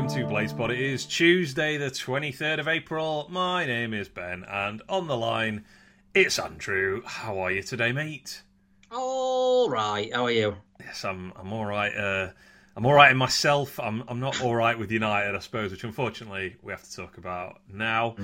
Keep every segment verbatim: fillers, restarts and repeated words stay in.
welcome to BlazePod. It is Tuesday the twenty-third of April. My name is Ben, and on the line, it's Andrew. How are you today, mate? All right. How are you? Yes, I'm I'm all right. Uh, I'm all right in myself. I'm I'm not all right with United, I suppose, which unfortunately we have to talk about now.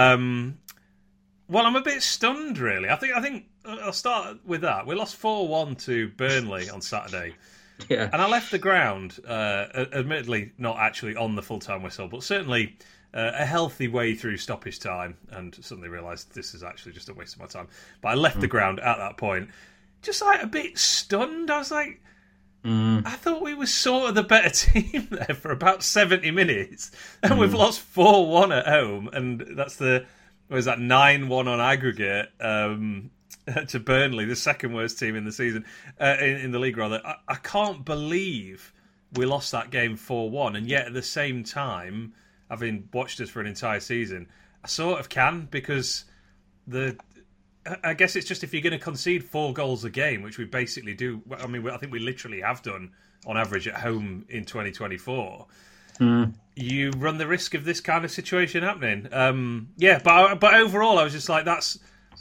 Um, well, I'm a bit stunned, really. I think I think I'll start with that. We lost four one to Burnley on Saturday. Yeah. And I left the ground, uh, admittedly not actually on the full-time whistle, but certainly uh, a healthy way through stoppage time, and suddenly realised this is actually just a waste of my time. But I left mm. the ground at that point, just like a bit stunned. I was like, mm. I thought we were sort of the better team there for about seventy minutes, and mm. we've lost four one at home, and that's the, what was that, nine one on aggregate, um... to Burnley, the second worst team in the season, uh, in, in the league rather. I, I can't believe we lost that game four one, and yet at the same time, having watched us for an entire season, I sort of can, because the I guess it's just if you're going to concede four goals a game, which we basically do, I mean, I think we literally have done on average at home in twenty twenty-four, mm. you run the risk of this kind of situation happening. Um, yeah, but but overall, I was just like, that's...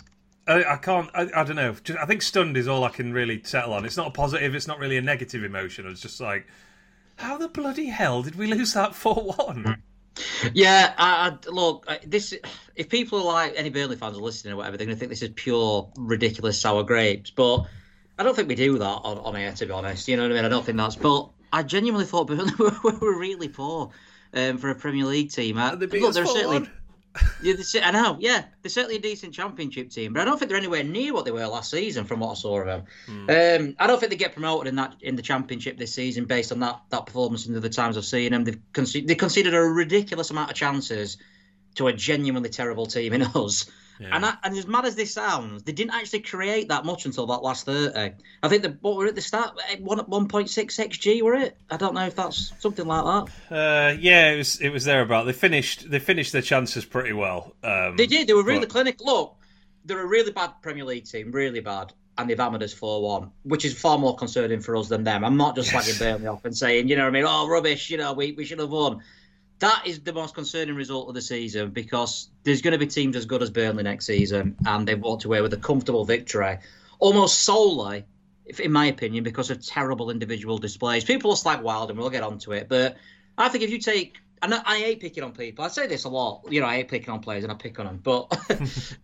I, I can't, I, I don't know. Just, I think stunned is all I can really settle on. It's not a positive, it's not really a negative emotion. It's just like, how the bloody hell did we lose that four one? Yeah, I, I, look, this. If people are like, any Burnley fans are listening or whatever, they're going to think this is pure, ridiculous sour grapes. But I don't think we do that on, on air, to be honest. You know what I mean? I don't think that's... But I genuinely thought Burnley were, were really poor um, for a Premier League team. I, look, they're certainly... Yeah, I know, yeah. They're certainly a decent championship team, but I don't think they're anywhere near what they were last season from what I saw of them. Mm. Um, I don't think they get promoted in that in the championship this season based on that, that performance and the times I've seen them. They've conce- they conceded a ridiculous amount of chances to a genuinely terrible team in us. Yeah. And, that, and as mad as this sounds, they didn't actually create that much until that last thirty. I think the, what were at the start, one point six X G were it? I don't know if that's something like that. Uh, yeah, it was it was thereabout. They finished they finished their chances pretty well. Um, they did. They were really but... clinical. Look, they're a really bad Premier League team, really bad, and they've hammered us four one, which is far more concerning for us than them. I'm not just yes. slagging Burnley off and saying, you know what I mean, oh, rubbish, you know, we, we should have won. That is the most concerning result of the season, because there's going to be teams as good as Burnley next season, and they've walked away with a comfortable victory, almost solely, in my opinion, because of terrible individual displays. People will slag Wilder, and we'll get onto it, but I think if you take... And I hate picking on people. I say this a lot. You know, I hate picking on players, and I pick on them. But uh,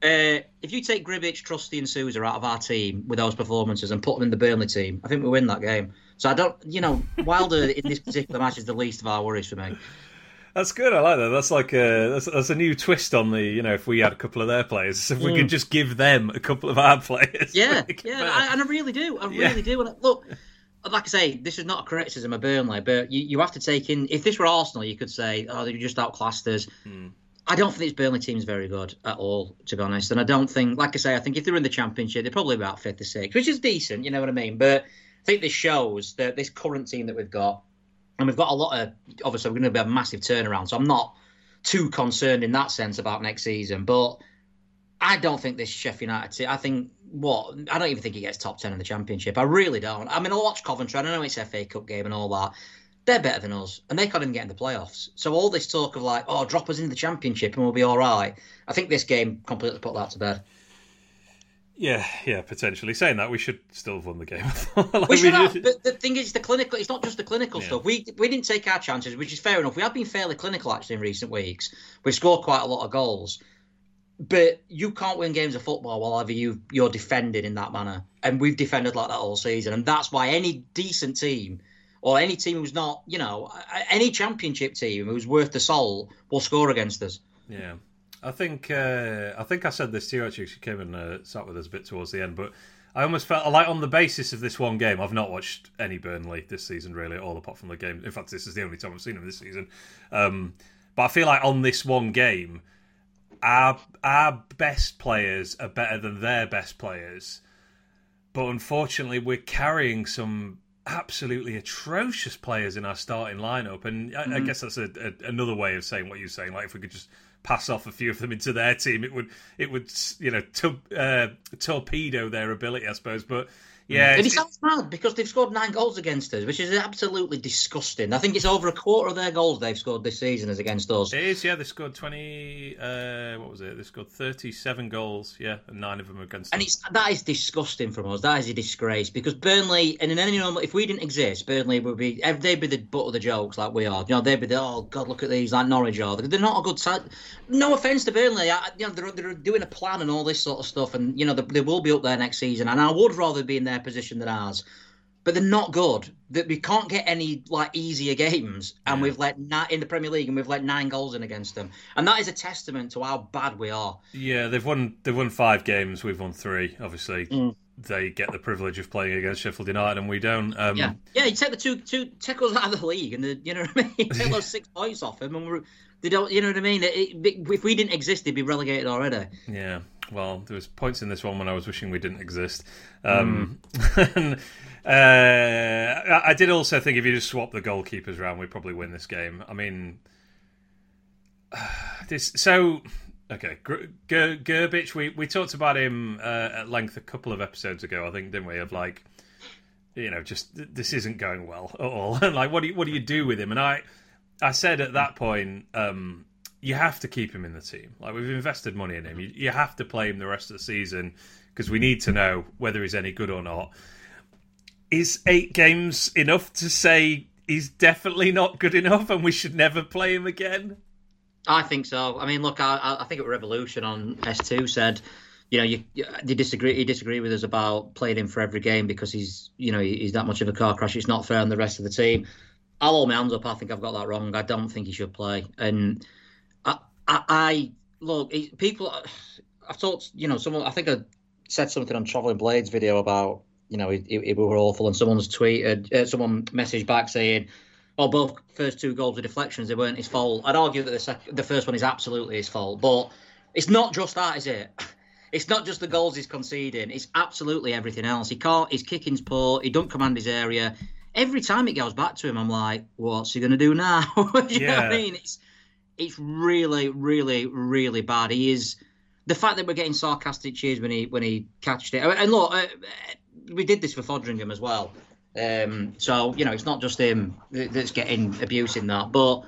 if you take Gribic, Trusty and Sousa out of our team with those performances and put them in the Burnley team, I think we win that game. So I don't... You know, Wilder in this particular match is the least of our worries for me. That's good. I like that. That's like a that's, that's a new twist on the, you know, if we had a couple of their players, if we mm. could just give them a couple of our players. Yeah, yeah, I, and I really do. I yeah. really do. And look, like I say, this is not a criticism of Burnley, but you, you have to take in, if this were Arsenal, you could say, oh, they just outclassed us. Mm. I don't think this Burnley team is very good at all, to be honest. And I don't think, like I say, I think if they're in the Championship, they're probably about fifth or sixth, which is decent, you know what I mean? But I think this shows that this current team that we've got, and we've got a lot of, obviously, we're going to be a massive turnaround. So I'm not too concerned in that sense about next season. But I don't think this Sheffield United team, I think, what, I don't even think he gets top ten in the Championship. I really don't. I mean, I watch Coventry. I know it's F A Cup game and all that. They're better than us. And they can't even get in the playoffs. So all this talk of like, oh, drop us into the Championship and we'll be all right. I think this game completely put that to bed. Yeah, yeah, potentially. Saying that, we should still have won the game. like we should have. But the thing is, the clinical. It's not just the clinical yeah. stuff. We we didn't take our chances, which is fair enough. We have been fairly clinical, actually, in recent weeks. We've scored quite a lot of goals. But you can't win games of football while either you, you're defending in that manner. And we've defended like that all season. And that's why any decent team, or any team who's not, you know, any championship team who's worth the salt will score against us. Yeah. I think uh, I think I said this to you, actually. She came and uh, sat with us a bit towards the end, but I almost felt like on the basis of this one game, I've not watched any Burnley this season really at all, apart from the game. In fact, this is the only time I've seen them this season. Um, but I feel like on this one game, our our best players are better than their best players, but unfortunately, we're carrying some absolutely atrocious players in our starting lineup, and I, mm-hmm. I guess that's a, a, another way of saying what you're saying. Like if we could just pass off a few of them into their team, it would it would you know to, uh, torpedo their ability, I suppose. But Yeah, and it sounds mad because they've scored nine goals against us, which is absolutely disgusting. I think it's over a quarter of their goals they've scored this season is against us. It is, yeah. They scored twenty. Uh, what was it? They scored thirty-seven goals, yeah, and nine of them against. And us. it's that is disgusting from us. That is a disgrace because Burnley, and in any normal, if we didn't exist, Burnley would be they'd be the butt of the jokes like we are. You know, they'd be the oh god, look at these like Norwich are. They're not a good side. No offense to Burnley, I, you know, they're, they're doing a plan and all this sort of stuff, and you know they, they will be up there next season. And I would rather be in their position than ours. But they're not good. That we can't get any like easier games, and yeah. we've let na- in the Premier League, and we've let nine goals in against them, and that is a testament to how bad we are. Yeah, they've won. They've won five games. We've won three. Obviously, mm. they get the privilege of playing against Sheffield United, and we don't. Um, yeah, yeah. You take the two, two, take us out of the league, and the, you know what I mean. Take those six points off them, and we're, they don't. You know what I mean? It, it, if we didn't exist, they'd be relegated already. Yeah. Well, there was points in this one when I was wishing we didn't exist. Um, mm. and, uh, I did also think if you just swap the goalkeepers around, we'd probably win this game. I mean, this so okay. Ger- Gerbich, we, we talked about him uh, at length a couple of episodes ago, I think, didn't we? Of like, you know, just this isn't going well at all. And like, what do you, what do you do with him? And I, I said at that point. Um, You have to keep him in the team. Like we've invested money in him. You, you have to play him the rest of the season because we need to know whether he's any good or not. Is eight games enough to say he's definitely not good enough and we should never play him again? I think so. I mean, look, I, I think at Revolution on S two said, you know, you, you disagree. He disagreed with us about playing him for every game because he's, you know, he's that much of a car crash. It's not fair on the rest of the team. I'll hold my hands up. I think I've got that wrong. I don't think he should play. And I, I, I look, people. I've talked, you know, someone. I think I said something on Travelling Blades video about, you know, it, it, it were awful, and someone's tweeted, uh, someone messaged back saying, "Oh, both first two goals were deflections. They weren't his fault." I'd argue that the second, the first one is absolutely his fault, but it's not just that, is it? It's not just the goals he's conceding. It's absolutely everything else. He can't. His kicking's poor. He don't command his area. Every time it goes back to him, I'm like, what's he going to do now? you yeah. know what I mean? It's it's really, really, really bad. He is the fact that we're getting sarcastic cheers when he when he catched it. And look, uh, we did this for Fodringham as well. Um, so you know, it's not just him that's getting abuse in that, but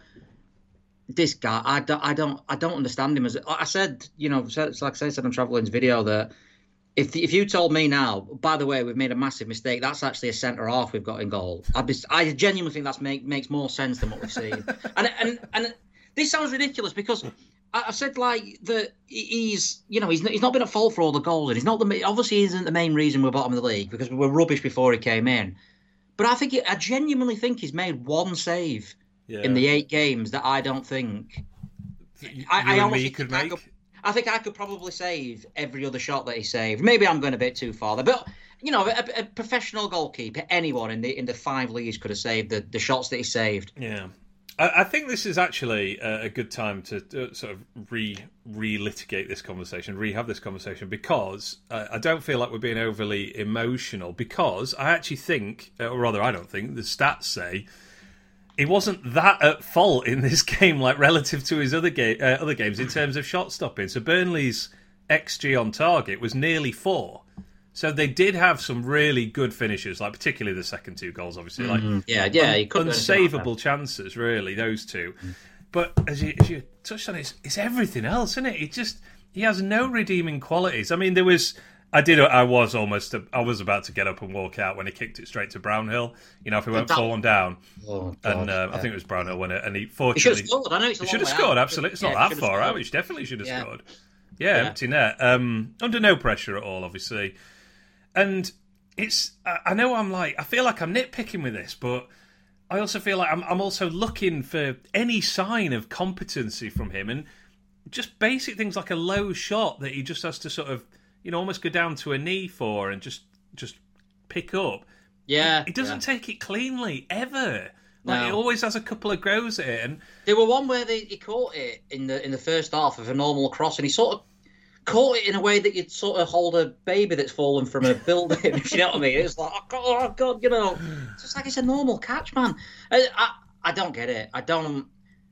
this guy, I don't, I don't, I don't understand him. As I said, you know, it's like I said on Travelling's video that. If if you told me now, by the way, we've made a massive mistake, that's actually a centre half we've got in goal. I'd be, I genuinely think that make, makes more sense than what we've seen. and and and this sounds ridiculous because I, I said like that he's you know he's he's not been at fault for all the goals and he's not the obviously he isn't the main reason we're bottom of the league because we were rubbish before he came in. But I think it, I genuinely think he's made one save yeah. in the eight games that I don't think you, I, you I me could make. Could, I think I could probably save every other shot that he saved. Maybe I'm going a bit too far there, but you know, a, a professional goalkeeper, anyone in the in the five leagues could have saved the, the shots that he saved. Yeah, I, I think this is actually a, a good time to uh, sort of re re-litigate this conversation, re-have this conversation, because uh, I don't feel like we're being overly emotional. Because I actually think, or rather, I don't think the stats say. He wasn't that at fault in this game, like relative to his other ga- uh, other games in terms of shot stopping. So Burnley's X G on target was nearly four. So they did have some really good finishes, like particularly the second two goals, obviously, mm-hmm. like yeah, yeah, un- unsavable chances, really, those two. Mm-hmm. But as you, as you touched on, it's, it's everything else, isn't it? It just he has no redeeming qualities. I mean, there was. I did. I was almost. I was about to get up and walk out when he kicked it straight to Brownhill. You know, if he went four one down, oh, and uh, yeah. I think it was Brownhill, wasn't it? And he fortunately he should have scored. I know it's a he should have long scored. Out. Absolutely, it's yeah, not that far out. He definitely should have yeah. scored. Yeah, yeah, empty net. Um, under no pressure at all, obviously. And it's. I know I'm like. I feel like I'm nitpicking with this, but I also feel like I'm. I'm also looking for any sign of competency from him, and just basic things like a low shot that he just has to sort of. You know, almost go down to a knee for and just just pick up. Yeah, he, he doesn't yeah. take it cleanly ever. Like no. He always has a couple of goes at it. And there were one where they, he caught it in the in the first half of a normal cross, and he sort of caught it in a way that you'd sort of hold a baby that's fallen from a building. If you know what I mean? It's like oh god, oh god, you know, it's just like it's a normal catch, man. I, I I don't get it. I don't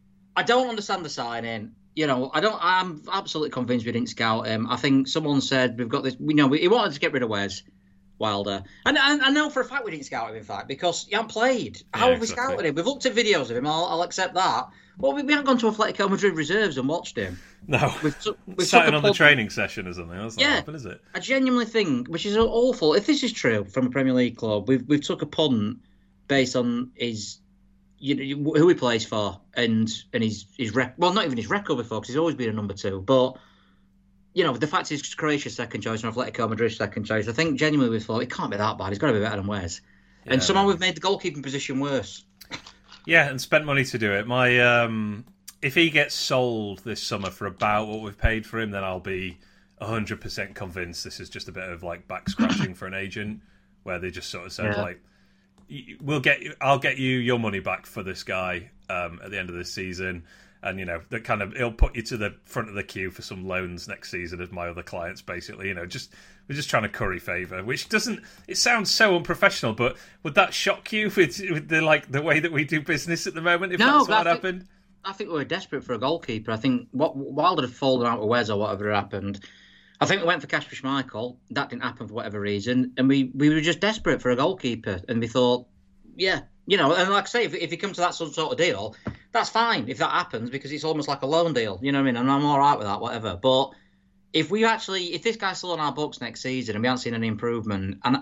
I don't understand the signing. You know, I don't. I'm absolutely convinced we didn't scout him. I think someone said we've got this. We know we, he wanted to get rid of Wes. Wilder. And I, I know for a fact we didn't scout him, in fact, because he hadn't played. How Yeah, have we exactly. scouted him? We've looked at videos of him, I'll, I'll accept that. Well, we, we haven't gone to Atletico Madrid reserves and watched him. No, We've, t- we've sat took in a on the pub- training session or something. That's not Yeah. happened, is it? I genuinely think, which is awful, if this is true from a Premier League club, we've we've took a punt based on his, you know, who he plays for and and his his rec- well, not even his record before, because he's always been a number two. But you know, the fact he's Croatia's second choice and Atletico Madrid's second choice, I think genuinely we thought it can't be that bad. He's got to be better than Wes. Yeah. And somehow we've made the goalkeeping position worse. Yeah, and spent money to do it. My um, if he gets sold this summer for about what we've paid for him, then I'll be one hundred percent convinced this is just a bit of like back scratching for an agent, where they just sort of said Yeah. like, "We'll get you, I'll get you your money back for this guy um, at the end of this season." And, you know, that kind of, it'll put you to the front of the queue for some loans next season as my other clients, basically. You know, just, we're just trying to curry favour, which doesn't, it sounds so unprofessional, but would that shock you with, with the, like, the way that we do business at the moment, if No, that's but what I think- happened? I think we were desperate for a goalkeeper. I think what Wilder had fallen out with Wes or whatever had happened. I think we went for Kasper Schmeichel. That didn't happen for whatever reason. And we, we were just desperate for a goalkeeper. And we thought, yeah, you know, and like I say, if, if you come to that sort of deal, that's fine if that happens, because it's almost like a loan deal. You know what I mean? And I'm all right with that, whatever. But if we actually, if this guy's still on our books next season and we haven't seen any improvement, and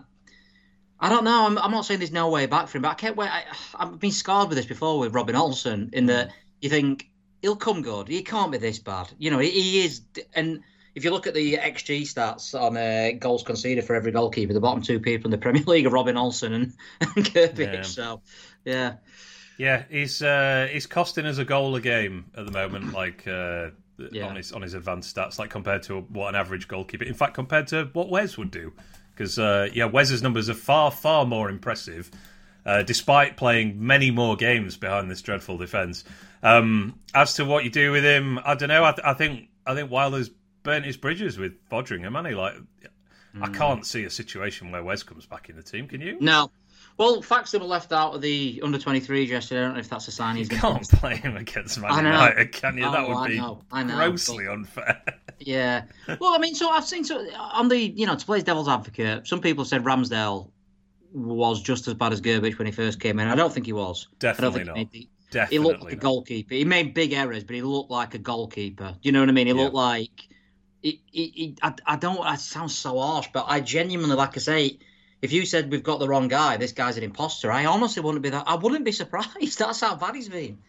I don't know, I'm, I'm not saying there's no way back for him, but I can't wait. I, I've been scarred with this before with Robin Olsen, in that you think he'll come good. He can't be this bad. You know, he, he is. And if you look at the X G stats on uh, goals conceded for every goalkeeper, the bottom two people in the Premier League are Robin Olsen and, and Kirpich. Yeah. So, yeah. Yeah, he's uh, he's costing us a goal a game at the moment, like uh, Yeah. on his on his advanced stats, like compared to what an average goalkeeper. In fact, compared to what Wes would do, because uh, yeah, Wes's numbers are far far more impressive, uh, despite playing many more games behind this dreadful defence. Um, as to what you do with him, I don't know. I, th- I think I think Wilder's burnt his bridges with Fodringham, hasn't he? Like, mm. I can't see a situation where Wes comes back in the team. Can you? No. Well, Faxon were left out of the under twenty-threes yesterday. I don't know if that's a sign he's You going can't play him against Man United, can you? Oh, that would I be know, I know, grossly but- unfair. Yeah. Well, I mean, so I've seen so on the, you know, to play as devil's advocate, some people said Ramsdale was just as bad as Gerbic when he first came in. I don't think he was. Definitely I don't not. think he, made the, Definitely he looked like a not. goalkeeper. He made big errors, but he looked like a goalkeeper. Do you know what I mean? He Yeah. looked like. He, he, he, I, I don't. It sounds so harsh, but I genuinely, like I say, if you said we've got the wrong guy, this guy's an imposter, I honestly wouldn't be that. I wouldn't be surprised. That's how bad he's been.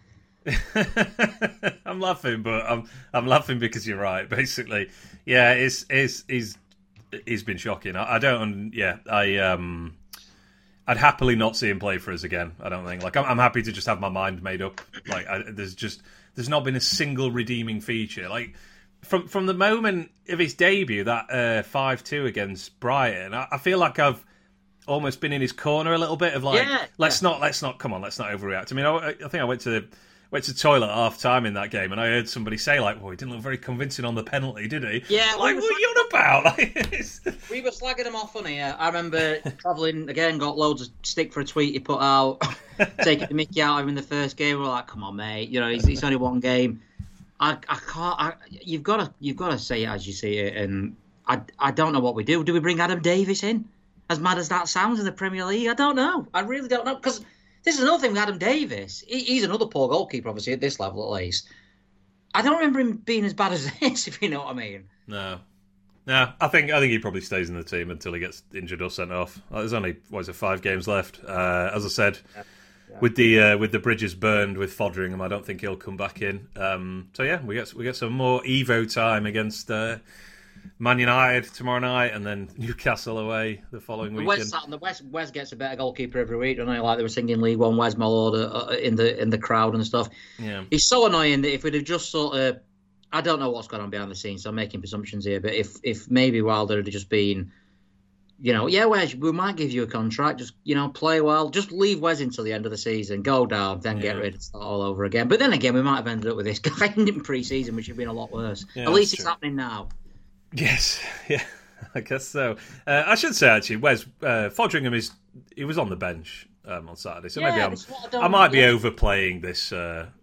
I'm laughing, but I'm I'm laughing because you're right. Basically, yeah, it's it's he's he's been shocking. I, I don't. Yeah, I um, I'd happily not see him play for us again. I don't think. Like, I'm, I'm happy to just have my mind made up. Like, I, there's just there's not been a single redeeming feature. Like, from from the moment of his debut, that five two against Brighton, I, I feel like I've almost been in his corner a little bit of like, Yeah, let's yeah. not, let's not, come on, let's not overreact. I mean, I, I think I went to went to the toilet at half time in that game, and I heard somebody say like, "Well, he didn't look very convincing on the penalty, did he?" Yeah, like, we what were are you on about? Like, it's- We were slagging him off on here. I remember travelling again, got loads of stick for a tweet he put out, taking the mickey out of him in the first game. We we're like, come on, mate. You know, it's, it's only one game. I, I can't. I, you've got to, you've got to say it as you see it. And I, I don't know what we do. Do we bring Adam Davis in? As mad as that sounds in the Premier League, I don't know. I really don't know, because this is another thing with Adam Davis. He, he's another poor goalkeeper, obviously at this level at least. I don't remember him being as bad as this, if you know what I mean. no, no. I think I think he probably stays in the team until he gets injured or sent off. Like, there's only what is it, five games left. Uh, as I said, Yeah. Yeah. with the uh, with the bridges burned with Fodringham, I don't think he'll come back in. Um, so yeah, we get we get some more Evo time against uh, Man United tomorrow night, and then Newcastle away the following The weekend. West, sat- the West, West gets a better goalkeeper every week, don't they? Like they were singing League One Wes Mollord uh, uh, in the in the crowd and stuff. Yeah. He's so annoying that if we'd have just sort of, I don't know what's going on behind the scenes, so I'm making presumptions here, but if if maybe Wilder had just been, you know, yeah, Wes, we might give you a contract, just, you know, play well, just leave Wes until the end of the season, go down, then get Yeah. rid and start all over again. But then again, we might have ended up with this guy in pre-season, which would have been a lot worse. Yeah, At least that's it's true. happening now. Yes, yeah, I guess so. Uh, I should say actually, Wes uh, Fodringham is he was on the bench um, on Saturday, so Yeah, maybe I'm, that's what I don't I might be like. overplaying this uh,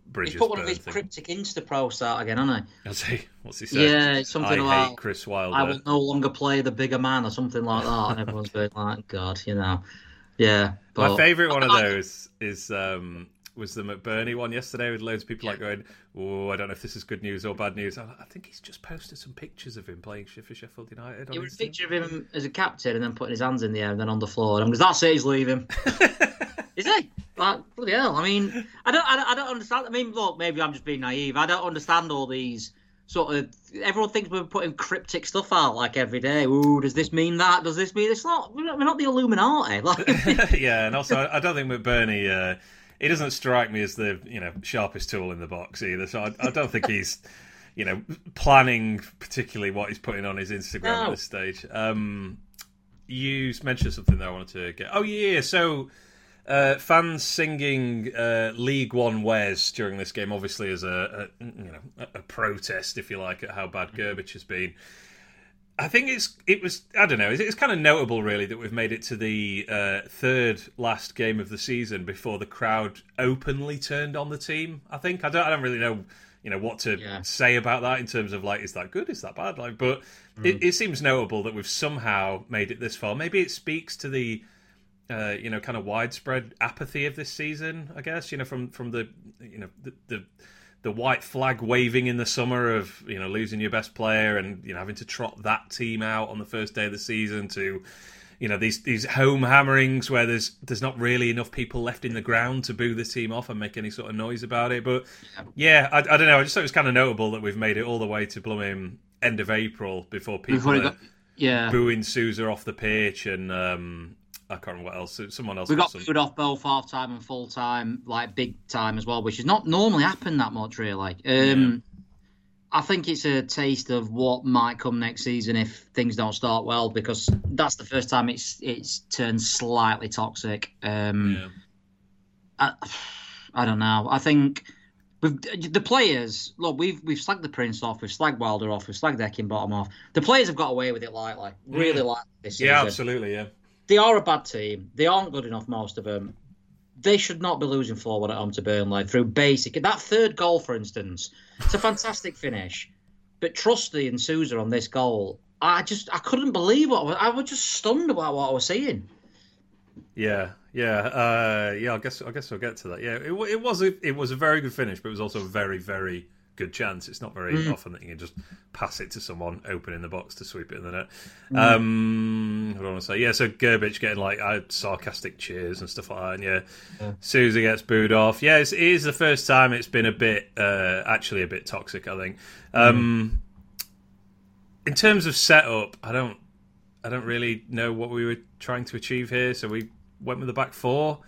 Bridges. He's put one of his thing. cryptic Insta posts out again, hasn't he? Has he? What's he said? Yeah, it's something I about hate Chris Wilder. I will no longer play the bigger man or something like that. And everyone's going like, God, you know. Yeah. But... My favourite one of those is um, was the McBurney one yesterday with loads of people like going, oh, I don't know if this is good news or bad news. I think he's just posted some pictures of him playing for Sheffield United. It was a picture of him as a captain and then putting his hands in the air and then on the floor. And because that's it, he's leaving. Is he? Like, bloody hell. I mean, I don't, I don't, I don't understand. I mean, look, maybe I'm just being naive. I don't understand all these sort of. Everyone thinks we're putting cryptic stuff out like every day. Ooh, does this mean that? Does this mean it's not? We're not, we're not the Illuminati. Like... yeah, and also I don't think McBurney. Uh, he doesn't strike me as the you know sharpest tool in the box either. So I, I don't think he's you know planning particularly what he's putting on his Instagram no. at this stage. Um, you mentioned something that I wanted to get. Oh yeah, so. Uh, fans singing uh, League One Wes during this game, obviously as a, a you know a, a protest, if you like, at how bad Grbić has been. I think it's it was I don't know. It's, it's kind of notable, really, that we've made it to the uh, third last game of the season before the crowd openly turned on the team. I think I don't I don't really know you know what to yeah. say about that in terms of like is that good, is that bad? Like, but mm. it, it seems notable that we've somehow made it this far. Maybe it speaks to the. Uh, you know, kind of widespread apathy of this season, I guess. You know, from, from the you know the, the the white flag waving in the summer of you know losing your best player and you know having to trot that team out on the first day of the season to you know these these home hammerings where there's there's not really enough people left in the ground to boo the team off and make any sort of noise about it. But yeah, I, I don't know. I just thought it was kind of notable that we've made it all the way to blooming end of April before people before are got, yeah. booing Sousa off the pitch and. Um, I can't remember what else. Someone else. We got some... booed off both half time and full time, like big time as well, which has not normally happened that much, really. Um, yeah. I think it's a taste of what might come next season if things don't start well, because that's the first time it's it's turned slightly toxic. Um, yeah. I, I don't know. I think with the players, look, we've we've slagged the Prince off, we've slagged Wilder off, we've slagged Heckingbottom off. The players have got away with it lightly, really mm. lightly this season. Yeah, absolutely, yeah. They are a bad team. They aren't good enough, most of them. They should not be losing four one at home to Burnley through basic... That third goal, for instance, it's a fantastic finish. But Trusty and Sousa on this goal, I just... I couldn't believe what... I was, I was just stunned about what I was seeing. Yeah, yeah. Uh, yeah, I guess I guess we'll get to that. Yeah, it, it, was a, it was a very good finish, but it was also a very, very... good chance. It's not very mm. often that you can just pass it to someone open in the box to sweep it in the net. Mm. Um, what do I want to say? Yeah, so Grbić getting like uh, sarcastic cheers and stuff like that. And yeah, yeah. Sousa gets booed off. Yeah, it's, it is the first time it's been a bit, uh, actually a bit toxic, I think. Um, mm. In terms of setup, I don't, I don't really know what we were trying to achieve here. So we went with the back four.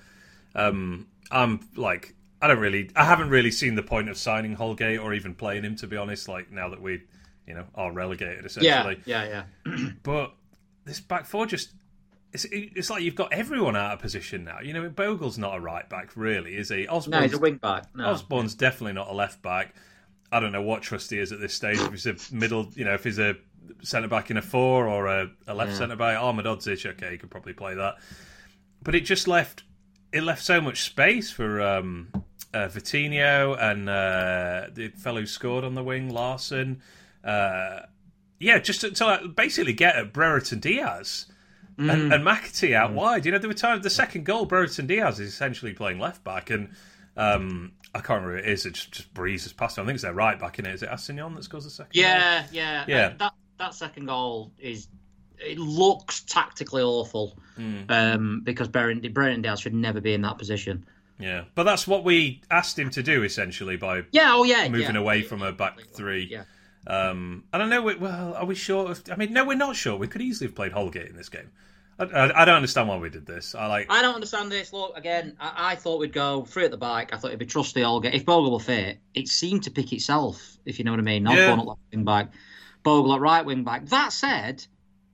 Um, I'm like. I don't really, I haven't really seen the point of signing Holgate or even playing him, to be honest. Like now that we, you know, are relegated essentially. Yeah, yeah, yeah. But this back four just, it's it's like you've got everyone out of position now. You know, Bogle's not a right back, really, is he? Osborne's, no, he's a wing back. No. Osborne's definitely not a left back. I don't know what Trusty is at this stage. If he's a middle, you know, if he's a centre back in a four or a, a left yeah. centre back, Ahmed Odzic, okay, he could probably play that. But it just left, it left so much space for. Um, Uh, Vitinho and uh, the fellow who scored on the wing, Larson. Uh, yeah, just to, to like, basically get at Brereton Diaz mm. and, and McAtee out mm. wide. You know, there were times the second goal, Brereton Diaz is essentially playing left back, and um, I can't remember who it is. It just, just breezes past him. I think it's their right back in it. Is it Assignon that scores the second? Yeah, goal? yeah, yeah. Uh, that that second goal is. It looks tactically awful mm. um, because Brereton Diaz should never be in that position. Yeah, but that's what we asked him to do essentially by yeah, oh yeah, moving yeah. away from a back three. Yeah. Um, and I know, we, well, are we sure? Of, I mean, no, we're not sure. We could easily have played Holgate in this game. I, I, I don't understand why we did this. I like. I don't understand this. Look, again, I, I thought we'd go three at the back. I thought it'd be Trusty Holgate. If Bogle were fit, it seemed to pick itself, if you know what I mean. Not yeah. going at left wing back, Bogle at right wing back. That said,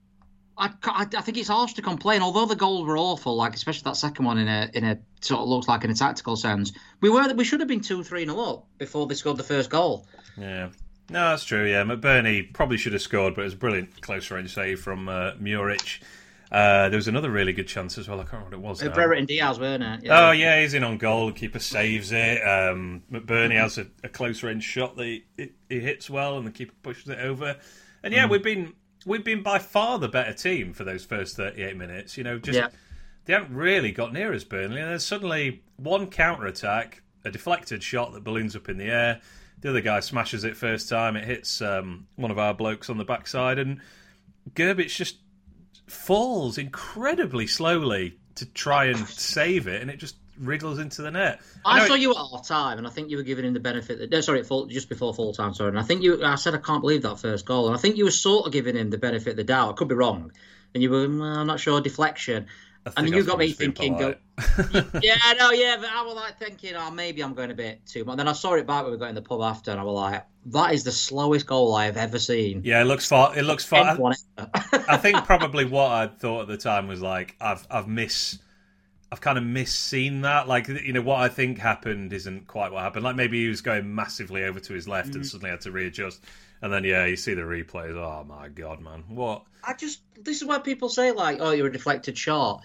I, I, I think it's harsh to complain. Although the goals were awful, like especially that second one in a in a sort of looks like in a tactical sense, we were we should have been two three nil up before they scored the first goal. Yeah, no, that's true. Yeah, McBurney probably should have scored, but it was a brilliant close range save from uh, Muric. Uh, there was another really good chance as well. I can't remember what it was. Uh, now. Brereton Diaz, weren't it? Yeah. Oh, yeah, he's in on goal. The keeper saves it. Um, McBurney has a, a close-range shot that he, he, he hits well, and the keeper pushes it over. And, yeah, mm. we've been we've been by far the better team for those first thirty-eight minutes. You know, just... Yeah. They haven't really got near us, Burnley, and then suddenly one counter-attack, a deflected shot that balloons up in the air, the other guy smashes it first time, it hits um, one of our blokes on the backside, and Gerbich just falls incredibly slowly to try and save it, and it just wriggles into the net. I, I saw it... you at half-time, and I think you were giving him the benefit... That, no, sorry, full, just before full-time, sorry, and I think you... I said I can't believe that first goal, and I think you were sort of giving him the benefit of the doubt. I could be wrong, and you were, well, I'm not sure, deflection... I mean, you got me thinking, go, yeah, no, yeah, but I was like thinking, oh, maybe I'm going a bit too much. Then I saw it back when we got in the pub after, and I was like, that is the slowest goal I have ever seen. Yeah, it looks far. It looks far. I, I think probably what I thought at the time was like, I've, I've miss, I've kind of misseen that. Like, you know, what I think happened isn't quite what happened. Like maybe he was going massively over to his left mm-hmm. and suddenly had to readjust. And then, yeah, you see the replays. Oh my god, man, what? I just, this is why people say like, oh, you're a deflected shot.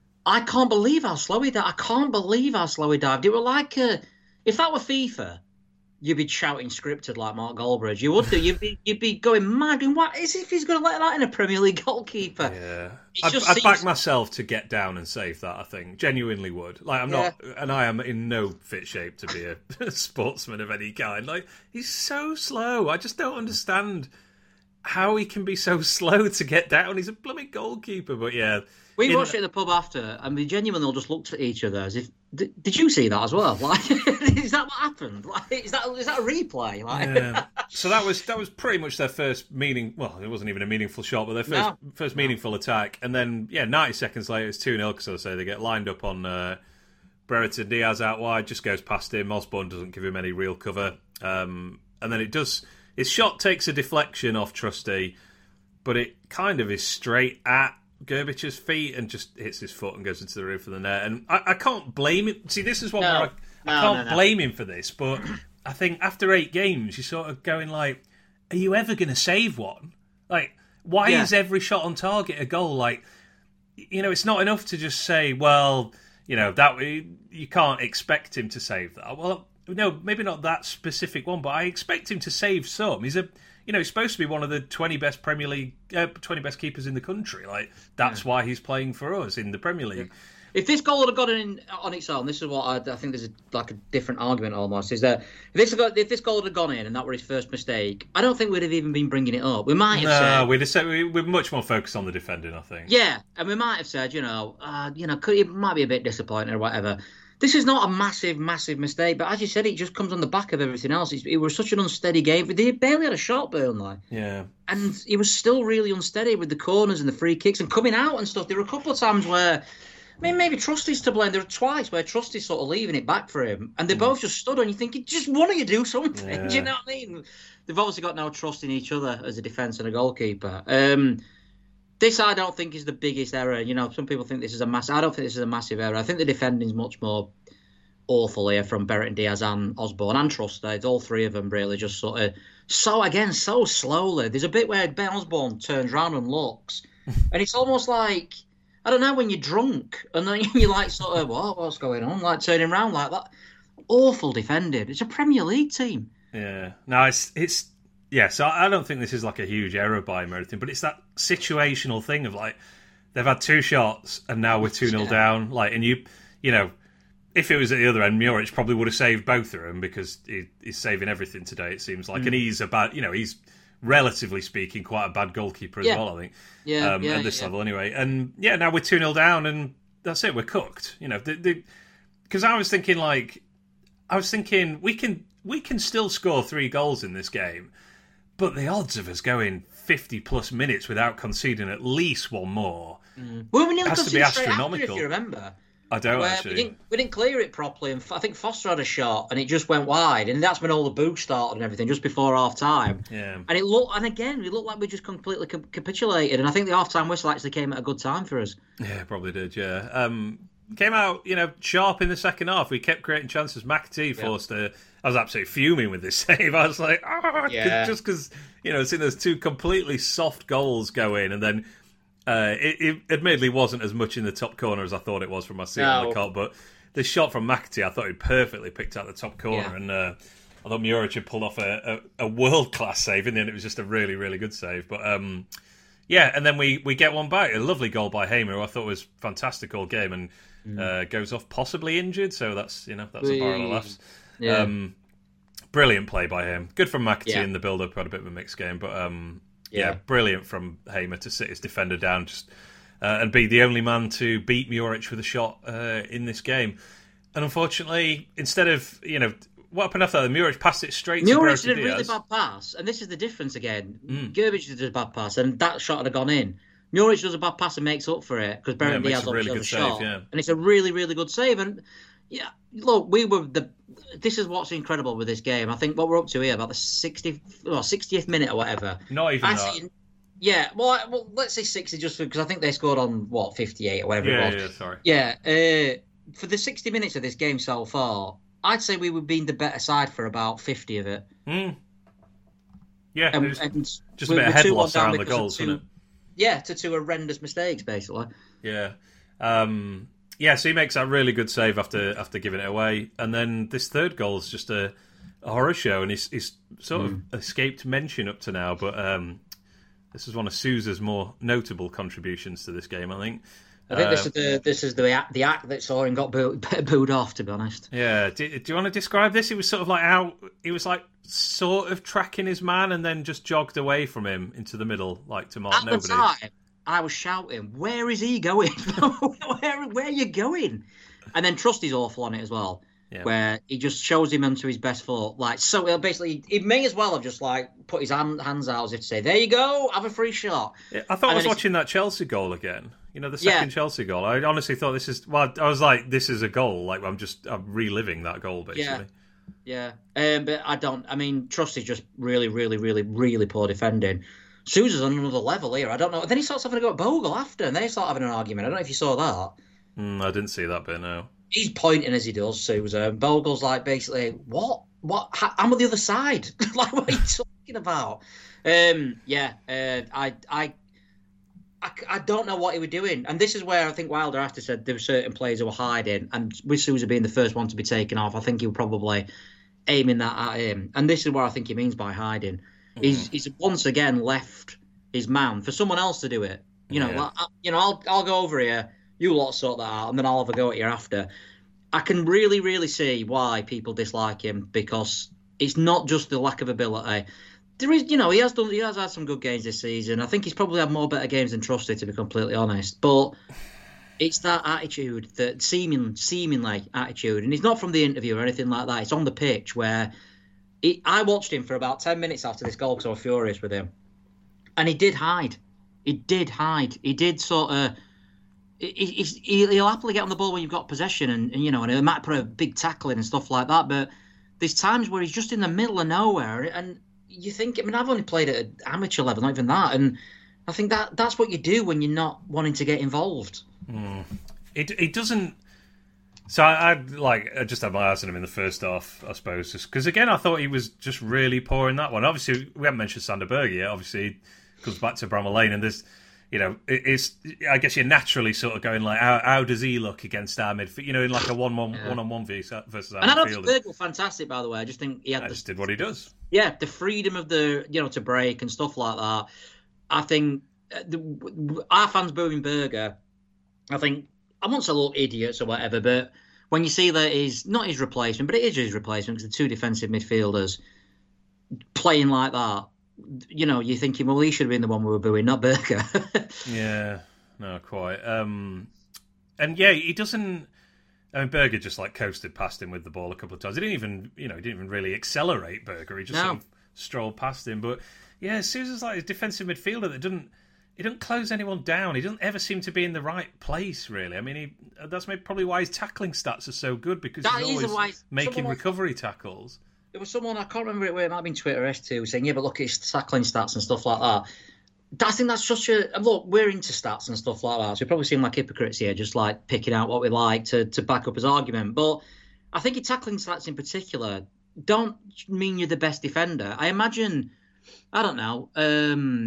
I can't believe how slow he dived. I can't believe how slow he dived. It were like a, if that were FIFA, you'd be shouting scripted like Mark Goldbridge. You would do. You'd be you'd be going mad. And what as if he's going to let that in a Premier League goalkeeper? Yeah, I'd, I'd seems... back myself to get down and save that. I think genuinely would. Like I'm yeah. not, and I am in no fit shape to be a sportsman of any kind. Like he's so slow. I just don't understand how he can be so slow to get down. He's a blooming goalkeeper, but yeah. We watched it in the pub after, and we genuinely all just looked at each other as if, did, did you see that as well? Like, is that what happened? Like, is that is that a replay? Like... Yeah. So that was that was pretty much their first meaning. Well, it wasn't even a meaningful shot, but their first no. first meaningful no. attack. And then, yeah, ninety seconds later, it's two nil, because I say they get lined up on uh, Brereton Diaz out wide, just goes past him. Osborne doesn't give him any real cover. Um, and then it does, his shot takes a deflection off Trusty, but it kind of is straight at Gerbich's feet and just hits his foot and goes into the roof of the net. And I, I can't blame him. See, this is one no, where I, I no, can't no, no. blame him for this, but I think after eight games, you're sort of going like, are you ever going to save one? Like, why yeah. is every shot on target a goal? Like, you know, it's not enough to just say, well, you know, that you can't expect him to save that. Well, no, maybe not that specific one, but I expect him to save some. He's a You know, he's supposed to be one of the twenty best Premier League, uh, twenty best keepers in the country. Like that's yeah. why he's playing for us in the Premier League. Yeah. If this goal had gone in on its own, this is what I, I think. There's a, like a different argument almost. Is that if this, if this goal had gone in and that were his first mistake, I don't think we'd have even been bringing it up. We might have no, said, no, we'd have said we're much more focused on the defending. I think. Yeah, and we might have said, you know, uh, you know, could, it might be a bit disappointing or whatever. This is not a massive, massive mistake, but as you said, it just comes on the back of everything else. It's, it was such an unsteady game. They barely had a shot, Burnley. Yeah. And he was still really unsteady with the corners and the free kicks and coming out and stuff. There were a couple of times where, I mean, maybe Trusty's to blame. There were twice where Trusty's sort of leaving it back for him, and they mm. both just stood and you think, just one of you do something. Yeah. Do you know what I mean? They've obviously got no trust in each other as a defence and a goalkeeper. Um, This, I don't think, is the biggest error. You know, some people think this is a massive... I don't think this is a massive error. I think the defending's much more awful here from Brereton Diaz and Osborne and Trusty. It's all three of them really just sort of... So, again, so slowly. There's a bit where Ben Osborne turns round and looks, and it's almost like... I don't know, when you're drunk, and then you're like sort of, what, what's going on? Like, turning around like that. Awful defended. It's a Premier League team. Yeah. No, it's... it's... Yeah, so I don't think this is like a huge error by him or anything, but it's that situational thing of like they've had two shots and now we're two nil yeah. down. Like, and you, you know, if it was at the other end, Muric probably would have saved both of them because he, he's saving everything today. It seems like, mm. and he's a bad, you know, he's relatively speaking quite a bad goalkeeper as yeah. well. I think, yeah, um, yeah at this yeah. level anyway. And yeah, now we're two nil down, and that's it. We're cooked. You know, because I was thinking like, I was thinking we can we can still score three goals in this game. But the odds of us going fifty plus minutes without conceding at least one more mm. well, we has to be astronomical. After, if you remember, I don't Where actually. We didn't, we didn't clear it properly, and I think Foster had a shot, and it just went wide, and that's when all the boos started and everything, just before half time. Yeah. And it looked, and again, it looked like we just completely capitulated, and I think the half time whistle actually came at a good time for us. Yeah, probably did. Yeah. Um, came out, you know, sharp in the second half. We kept creating chances. McAtee forced a. I was absolutely fuming with this save. I was like, oh, yeah. just because, you know, seeing those two completely soft goals go in, and then Uh, it, it admittedly wasn't as much in the top corner as I thought it was from my seat No. on the cot, but the shot from McAtee, I thought he perfectly picked out the top corner, Yeah. and uh, I thought Muric had pulled off a, a, a world-class save. In the end, it was just a really, really good save. But um, yeah, and then we, we get one back. A lovely goal by Hamer, who I thought was fantastic all game, and mm. uh, goes off possibly injured, so that's you know that's Wee. a barrel of laughs. Yeah. Um, brilliant play by him. Good from McAtee yeah. in the build-up. Had a bit of a mixed game, but um, yeah. yeah, brilliant from Hamer to sit his defender down just uh, and be the only man to beat Muric with a shot uh, in this game. And unfortunately, instead of, you know, what happened after that? Muric passed it straight to Muric Berto did a Diaz. really bad pass, and this is the difference again. Mm. Gerbic did a bad pass, and that shot had gone in. Muric does a bad pass and makes up for it, because Berto yeah, Diaz a really obviously good has a save, shot. yeah. And it's a really, really good save. And yeah, look, we were the... This is what's incredible with this game. I think what we're up to here, about the sixtieth, well, sixtieth minute or whatever. Not even I that. See, yeah, well, I, well, let's say sixty just because I think they scored on, what, fifty-eight or whatever yeah, it was. Yeah, sorry. Yeah, uh, for the sixty minutes of this game so far, I'd say we were being the better side for about fifty of it. Mm. Yeah, and, it was and just a bit of head loss around the goals, two, wasn't it? Yeah, to two horrendous mistakes, basically. Yeah. Um, yeah, so he makes that really good save after after giving it away. And then this third goal is just a, a horror show, and he's, he's sort mm. of escaped mention up to now, but um, this is one of Sousa's more notable contributions to this game, I think. I think uh, this is the this is the act, the act that saw him got booed, booed off. To be honest, yeah. Do, do you want to describe this? It was sort of like how he was like sort of tracking his man, and then just jogged away from him into the middle, like to mark At nobody. The time, I was shouting, "Where is he going? where where are you going?" And then Trusty's awful on it as well, yeah. where he just shows him onto his best foot, like so. Basically, he may as well have just like put his hand, hands out as if to say, "There you go, have a free shot." Yeah, I thought and I was watching that Chelsea goal again. You know, the second yeah. Chelsea goal. I honestly thought this is... Well, I was like, this is a goal. Like, I'm just I'm reliving that goal, basically. Yeah, yeah. Um, but I don't... I mean, Trusty's just really, really, really, really poor defending. Sousa's on another level here. I don't know. Then he starts having a go at Bogle after, and they start having an argument. I don't know if you saw that. Mm, I didn't see that bit, no. He's pointing as he does, Sousa. And Bogle's like, basically, what? What? I'm on the other side. Like, what are you talking about? Um, yeah, uh, I... I I, I don't know what he was doing. And this is where I think Wilder after said there were certain players who were hiding. And with Sousa being the first one to be taken off, I think he was probably aiming that at him. And this is what I think he means by hiding. Mm. He's he's once again left his man for someone else to do it. You know, yeah. like, you know, I'll I'll go over here, you lot sort that out, and then I'll have a go at you after. I can really, really see why people dislike him, because it's not just the lack of ability. There is, you know, he has done. He has had some good games this season. I think he's probably had more better games than Trusty, to be completely honest. But it's that attitude, that seeming, seemingly attitude, and it's not from the interview or anything like that. It's on the pitch where he, I watched him for about ten minutes after this goal because I was furious with him, and he did hide. He did hide. He did sort of. He, he, he'll happily get on the ball when you've got possession, and, and you know, and he might put a big tackle in and stuff like that. But there's times where he's just in the middle of nowhere, and you think, I mean, I've only played at amateur level, not even that, and I think that that's what you do when you're not wanting to get involved. Mm. It it doesn't. So I, I like I just had my eyes on him in the first half, I suppose, just because again I thought he was just really poor in that one. Obviously, we haven't mentioned Sander Berge yet. Obviously, he comes back to Bramall Lane, and there's, you know, it, it's. I guess you're naturally sort of going like, how, how does he look against our midfield? You know, in like a one one one on one versus our midfield. And I don't think Berge was fantastic, by the way. I just think he had. I the, just did what he does. Yeah, the freedom of the, you know, to break and stuff like that. I think the, our fans booing Berge, I think, I won't say little idiots or whatever, but when you see that he's not his replacement, but it is his replacement because the two defensive midfielders playing like that, you know, you're thinking, well, he should have been the one we were booing, not Berge. Yeah, no, quite. Um, and yeah, he doesn't. I mean, Berge just like coasted past him with the ball a couple of times. He didn't even, you know, he didn't even really accelerate Berge. He just no. sort of strolled past him. But yeah, Sousa's like a defensive midfielder that doesn't, he doesn't close anyone down. He doesn't ever seem to be in the right place, really. I mean, he that's maybe probably why his tackling stats are so good, because that he's always why, making recovery tackles. There was someone, I can't remember it, where it might have been Twitter S two, saying, yeah, but look at his tackling stats and stuff like that. I think that's such a... Look, we're into stats and stuff like that, so we probably seem like hypocrites here, just like picking out what we like to, to back up his argument. But I think your tackling stats in particular don't mean you're the best defender. I imagine, I don't know, um,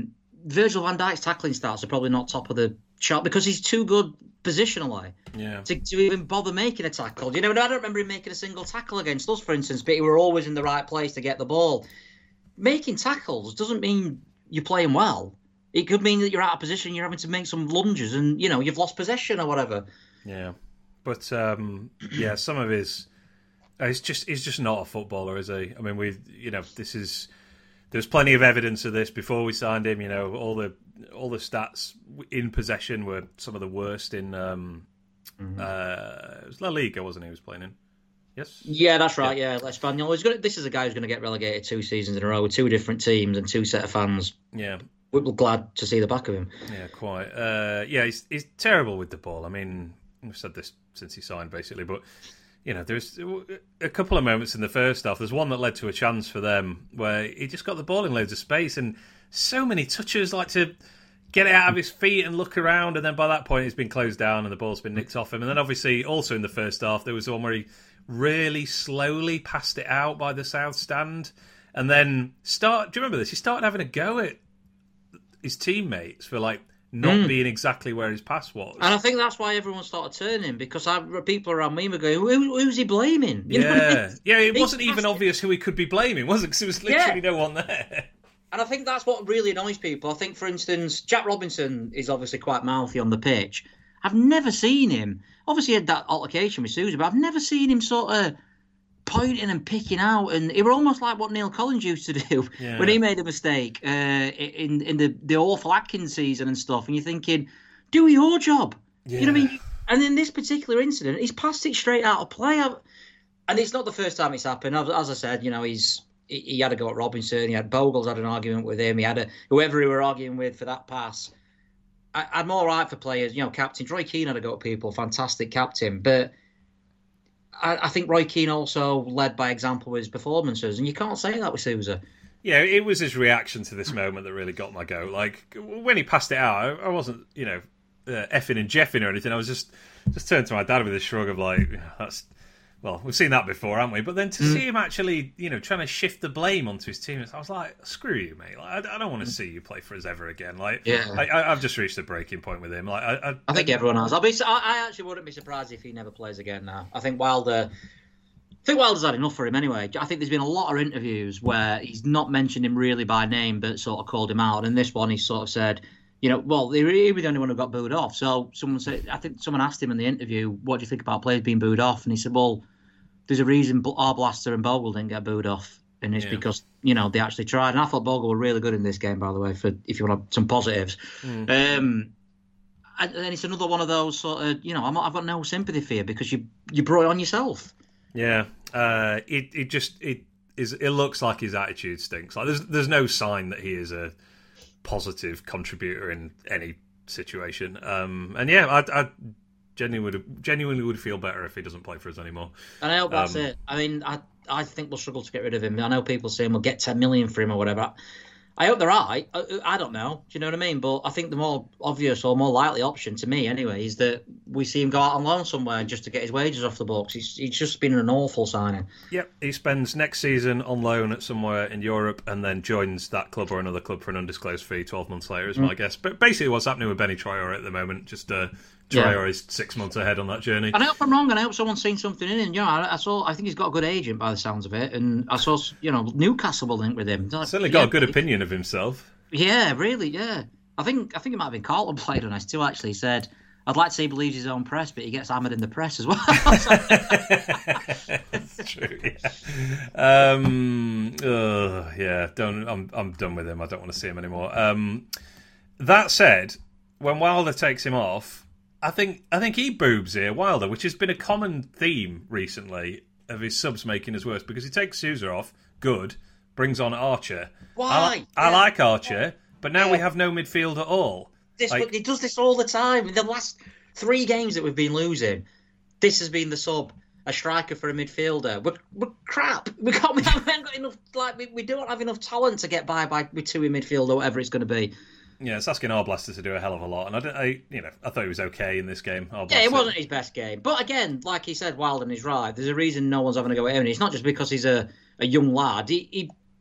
Virgil van Dijk's tackling stats are probably not top of the chart because he's too good positionally yeah. to, to even bother making a tackle. You know, I don't remember him making a single tackle against us, for instance, but he were always in the right place to get the ball. Making tackles doesn't mean you're playing well. It could mean that you're out of position, you're having to make some lunges, and you know you've lost possession or whatever. Yeah, but um, yeah, some of his, he's just he's just not a footballer, is he? I mean, we, you know, this is there's plenty of evidence of this before we signed him. You know, all the all the stats in possession were some of the worst in um, mm-hmm. uh, it was La Liga, wasn't he? He was playing in. Yes. Yeah, that's right. Yeah, yeah Espanyol. He's gonna, this is a guy who's going to get relegated two seasons in a row with two different teams and two set of fans. Yeah. We're glad to see the back of him. Yeah, quite. Uh, yeah, he's he's terrible with the ball. I mean, we've said this since he signed, basically. But, you know, there's a couple of moments in the first half. There's one that led to a chance for them where he just got the ball in loads of space and so many touches, like to get it out of his feet and look around. And then by that point, it's been closed down and the ball's been nicked off him. And then obviously, also in the first half, there was one where he really slowly passed it out by the south stand. And then start. Do you remember this? He started having a go at his teammates for like not mm. being exactly where his pass was, and I think that's why everyone started turning because I, people around me were going, Who, "Who's he blaming?" You yeah, know what I mean? yeah. It wasn't even obvious who he could be blaming, was it? Because there was literally yeah. no one there. And I think that's what really annoys people. I think, for instance, Jack Robinson is obviously quite mouthy on the pitch. I've never seen him. Obviously, he had that altercation with Sousa, but I've never seen him sort of pointing and picking out, and it were almost like what Neil Collins used to do yeah. when he made a mistake uh, in in the, the awful Atkins season and stuff. And you're thinking, do your job. Yeah. You know what I mean? And in this particular incident, he's passed it straight out of play. And it's not the first time it's happened. As I said, you know, he's he, he had a go at Robinson. He had Bogles had an argument with him. He had a whoever he were arguing with for that pass. I, I'm all right for players, you know, captains. Roy Keane had a go at people, fantastic captain, but I think Roy Keane also led by example with his performances, and you can't say that with Sousa. Yeah, it was his reaction to this moment that really got my goat. Like, when he passed it out, I wasn't, you know, uh, effing and jeffing or anything. I was just just turned to my dad with a shrug of like, that's, well, we've seen that before, haven't we? But then to mm. see him actually, you know, trying to shift the blame onto his teammates, I was like, screw you, mate. Like, I, I don't want to see you play for us ever again. Like, yeah. I, I, I've just reached the breaking point with him. Like, I, I, I think everyone has. I'll be, I, I actually wouldn't be surprised if he never plays again now. I think Wilder... I think Wilder's had enough for him anyway. I think there's been a lot of interviews where he's not mentioned him really by name, but sort of called him out. And this one, he sort of said, you know, well, he was the only one who got booed off. So someone said, I think someone asked him in the interview, what do you think about players being booed off? And he said, well, there's a reason Arblaster and Bogle didn't get booed off. And it's yeah. because, you know, they actually tried. And I thought Bogle were really good in this game, by the way, for if you want some positives. Mm. Um, and then it's another one of those sort of, you know, I'm not, I've got no sympathy for you because you you brought it on yourself. Yeah, uh, it it just it is. It looks like his attitude stinks. Like there's there's no sign that he is a positive contributor in any situation. Um, and yeah, I, I genuinely would genuinely would feel better if he doesn't play for us anymore. And I hope that's um, it. I mean, I I think we'll struggle to get rid of him. I know people saying we'll get ten million for him or whatever. I hope they're right. I, I don't know. Do you know what I mean? But I think the more obvious or more likely option to me, anyway, is that we see him go out on loan somewhere just to get his wages off the books. He's, he's just been an awful signing. Yep, he spends next season on loan at somewhere in Europe and then joins that club or another club for an undisclosed fee twelve months later, is mm. my guess. But basically what's happening with Benny Traore at the moment, just uh, Traore yeah. is six months ahead on that journey. And I hope I'm wrong, and I hope someone's seen something in him. You know, I, I saw. I think he's got a good agent by the sounds of it, and I saw, you know, Newcastle will link with him. Like, Certainly got yeah, a good opinion of himself. Yeah, really, yeah. I think I think it might have been Carlton played on us too. Actually, he said, "I'd like to say he believes his own press, but he gets hammered in the press as well." That's true. Yeah. Um, uh, yeah. Don't. I'm. I'm done with him. I don't want to see him anymore. Um, that said, when Wilder takes him off, I think I think he boobs here Wilder, which has been a common theme recently of his subs making his worst because he takes Sousa off, good, brings on Archer. Why? I, I yeah. like Archer, but now yeah. we have no midfield at all. This, like, he does this all the time. In the last three games that we've been losing, this has been the sub, a striker for a midfielder. We're, we're crap. We can't. We haven't got enough. Like we, we don't have enough talent to get by by with two in midfield or whatever it's going to be. Yeah, it's asking Arblaster to do a hell of a lot, and I, don't, I, you know, I thought he was okay in this game. Arblaster. Yeah, it wasn't his best game, but again, like he said, Wilden is right. There's a reason no one's having a go at him. And it's not just because he's a, a young lad. He, he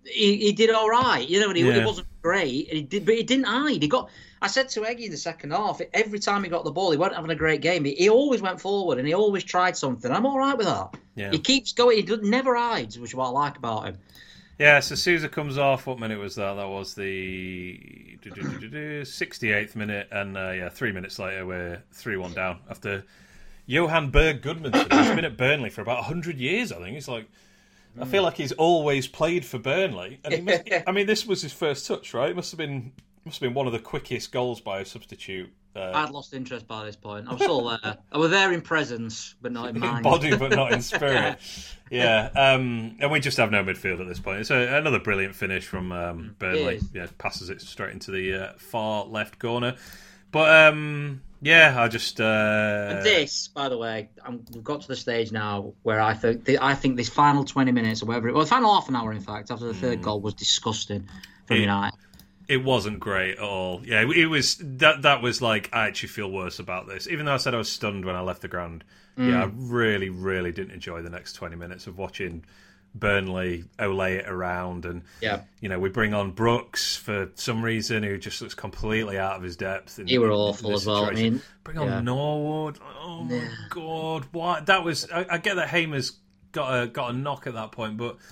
he, he did all right. You know, and he, Yeah. he wasn't great, and he did, but he didn't hide. He got. I said to Eggy in the second half, every time he got the ball, he wasn't having a great game. He, he always went forward and he always tried something. I'm all right with that. Yeah. He keeps going. He does, never hides, which is what I like about him. Yeah, so Sousa comes off. What minute was that? That was the sixty-eighth minute, and uh, yeah, three minutes later we're three one down after Johan Berg Goodmanson, who's been at Burnley for about one hundred years, I think. It's like, I feel like he's always played for Burnley. And he must, I mean, this was his first touch, right? It must have been must have been one of the quickest goals by a substitute. Uh, I'd lost interest by this point. I was still there. I was there in presence, but not in mind. In body, but not in spirit. Yeah, um, and we just have no midfield at this point. It's a, another brilliant finish from um, Burnley. Yeah, passes it straight into the uh, far left corner. But um, yeah, I just uh... and this, by the way, I'm, we've got to the stage now where I think the, I think this final twenty minutes or whatever, it, well, the final half an hour, in fact, after the third mm. goal was disgusting from it, United. It wasn't great at all. Yeah, it was that. That was like, I actually feel worse about this. Even though I said I was stunned when I left the ground. Mm. Yeah, I really, really didn't enjoy the next twenty minutes of watching Burnley Olay it around, and yeah, you know, we bring on Brooks for some reason who just looks completely out of his depth. In, you were awful as well. I mean, bring on yeah. Norwood. Oh my yeah. god, what that was! I, I get that Hamer's got a got a knock at that point, but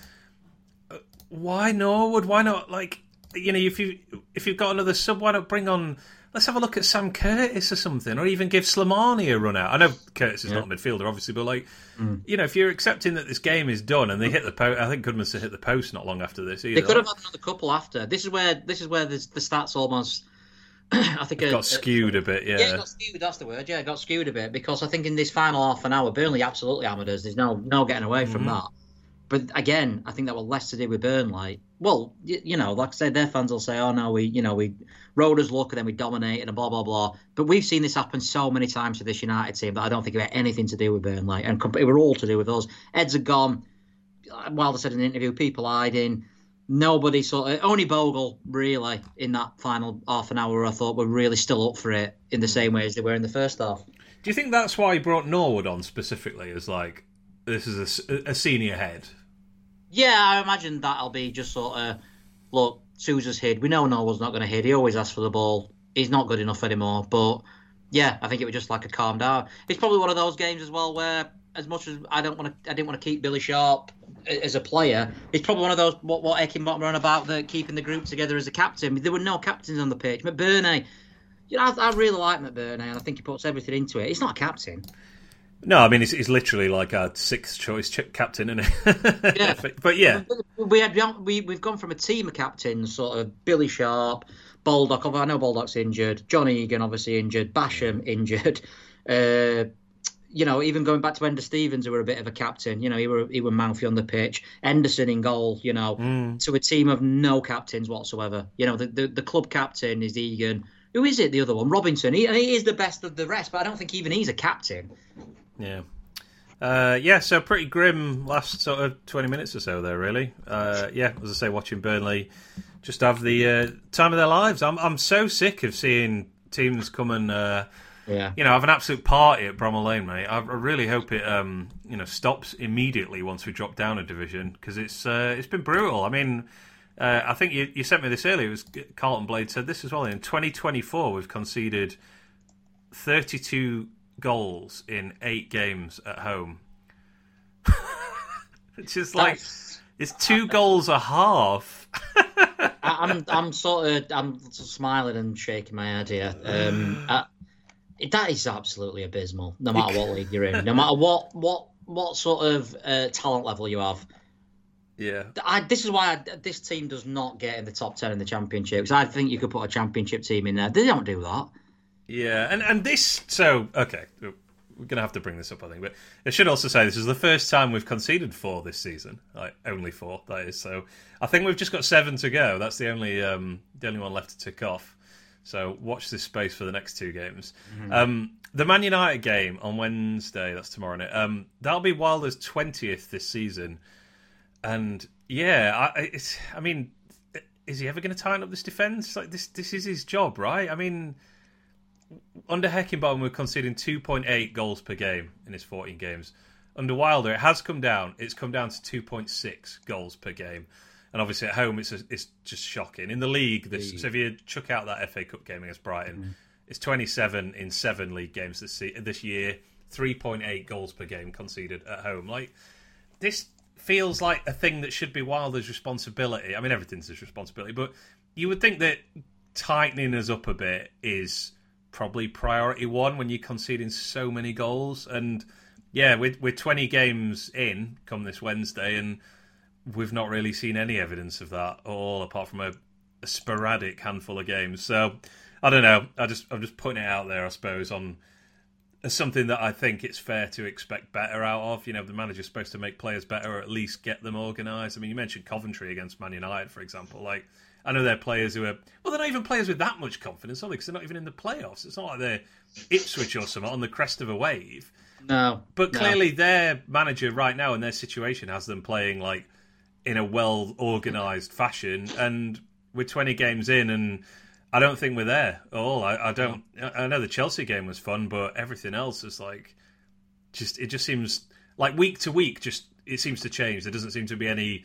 why Norwood? Why not like? You know, if you if you've got another sub, why not bring on? Let's have a look at Sam Curtis or something, or even give Slimani a run out. I know Curtis is yeah. not a midfielder, obviously, but like, mm. you know, if you're accepting that this game is done and they hit the post, I think Goodmanson hit the post not long after this. Either. They could have had another couple after. This is where this is where the, the stats almost. I think it it got skewed a bit. Yeah, yeah, it got skewed. That's the word. Yeah, it got skewed a bit because I think in this final half an hour, Burnley absolutely hammered us. There's no no getting away mm-hmm. from that. But again, I think that was less to do with Burnley. Well, you, you know, like I said, their fans will say, "Oh no, we, you know, we rode us luck and then we dominated and blah blah blah." But we've seen this happen so many times to this United team that I don't think it had anything to do with Burnley, and it were all to do with us. Eds are gone. Wilder said in an interview, people hiding. Nobody sort of only Bogle really in that final half an hour. I thought were really still up for it in the same way as they were in the first half. Do you think that's why he brought Norwood on specifically as like this is a, a senior head? Yeah, I imagine that'll be just sort of, look, Sousa's hid. We know Norwood's not going to hit. He always asks for the ball. He's not good enough anymore. But, yeah, I think it was just like a calm down. It's probably one of those games as well where, as much as I don't want to, I didn't want to keep Billy Sharp as a player, it's probably one of those, what, what Heckingbottom were on about, the keeping the group together as a captain. There were no captains on the pitch. McBurney, you know, I, I really like McBurney, and I think he puts everything into it. He's not a captain. No, I mean he's, he's literally like our sixth choice captain, isn't he? Yeah, but yeah, we had we we've gone from a team of captains, sort of Billy Sharp, Baldock. I know Baldock's injured, John Egan obviously injured, Basham injured. Uh, you know, even going back to Ender Stevens, who were a bit of a captain. You know, he were he were mouthy on the pitch. Henderson in goal. You know, mm. to a team of no captains whatsoever. You know, the the, the club captain is Egan. Who is it? The other one, Robinson. He, he is the best of the rest, but I don't think even he's a captain. Yeah. Uh, yeah, so pretty grim last sort of twenty minutes or so there, really. Uh, yeah, as I say, watching Burnley just have the uh, time of their lives. I'm I'm so sick of seeing teams come and uh, yeah. you know, have an absolute party at Bramall Lane, mate. I, I really hope it um, you know stops immediately once we drop down a division because it's uh, it's been brutal. I mean, uh, I think you, you sent me this earlier. It was Carlton Blade said this as well. In twenty twenty-four, we've conceded thirty-two goals in eight games at home. It's just like That's, it's two goals a half. I'm I'm sort of I'm smiling and shaking my head here. Um, I, that is absolutely abysmal. No matter what league you're in, no matter what what what sort of uh, talent level you have. Yeah, I, this is why I, this team does not get in the top ten in the championship. Because I think you could put a championship team in there. They don't do that. Yeah, and, and this, so, okay, we're going to have to bring this up, I think, but I should also say this is the first time we've conceded four this season, like, only four, that is, so I think we've just got seven to go, that's the only um, the only one left to tick off, so watch this space for the next two games. Mm-hmm. Um, the Man United game on Wednesday, that's tomorrow night, um, that'll be Wilder's twentieth this season, and, yeah, I, it's, I mean, is he ever going to tighten up this defence? Like, this, this is his job, right? I mean... Under Heckingbottom, we're conceding two point eight goals per game in his fourteen games. Under Wilder, it has come down. It's come down to two point six goals per game. and obviously at home it's a, it's just shocking. In the league, this, The... so if you chuck out that F A Cup game against Brighton, mm. it's twenty-seven in seven league games this this year, three point eight goals per game conceded at home. Like, this feels like a thing that should be Wilder's responsibility. I mean, everything's his responsibility, but you would think that tightening us up a bit is probably priority one when you're conceding so many goals. And yeah, we're, we're twenty games in come this Wednesday, and we've not really seen any evidence of that at all, apart from a, a sporadic handful of games. So I don't know. I just I'm just putting it out there, I suppose, on as something that I think it's fair to expect better out of. You know, the manager's supposed to make players better, or at least get them organised. I mean, you mentioned Coventry against Man United, for example. Like, I know they're players who are... Well, they're not even players with that much confidence, are they? Because they're not even in the playoffs. It's not like they're Ipswich or something on the crest of a wave. No. But no. clearly their manager right now and their situation has them playing, like, in a well-organised fashion. And we're twenty games in, and I don't think we're there at all. I, I don't... I know the Chelsea game was fun, but everything else is, like... just It just seems... Like, week to week, just it seems to change. There doesn't seem to be any...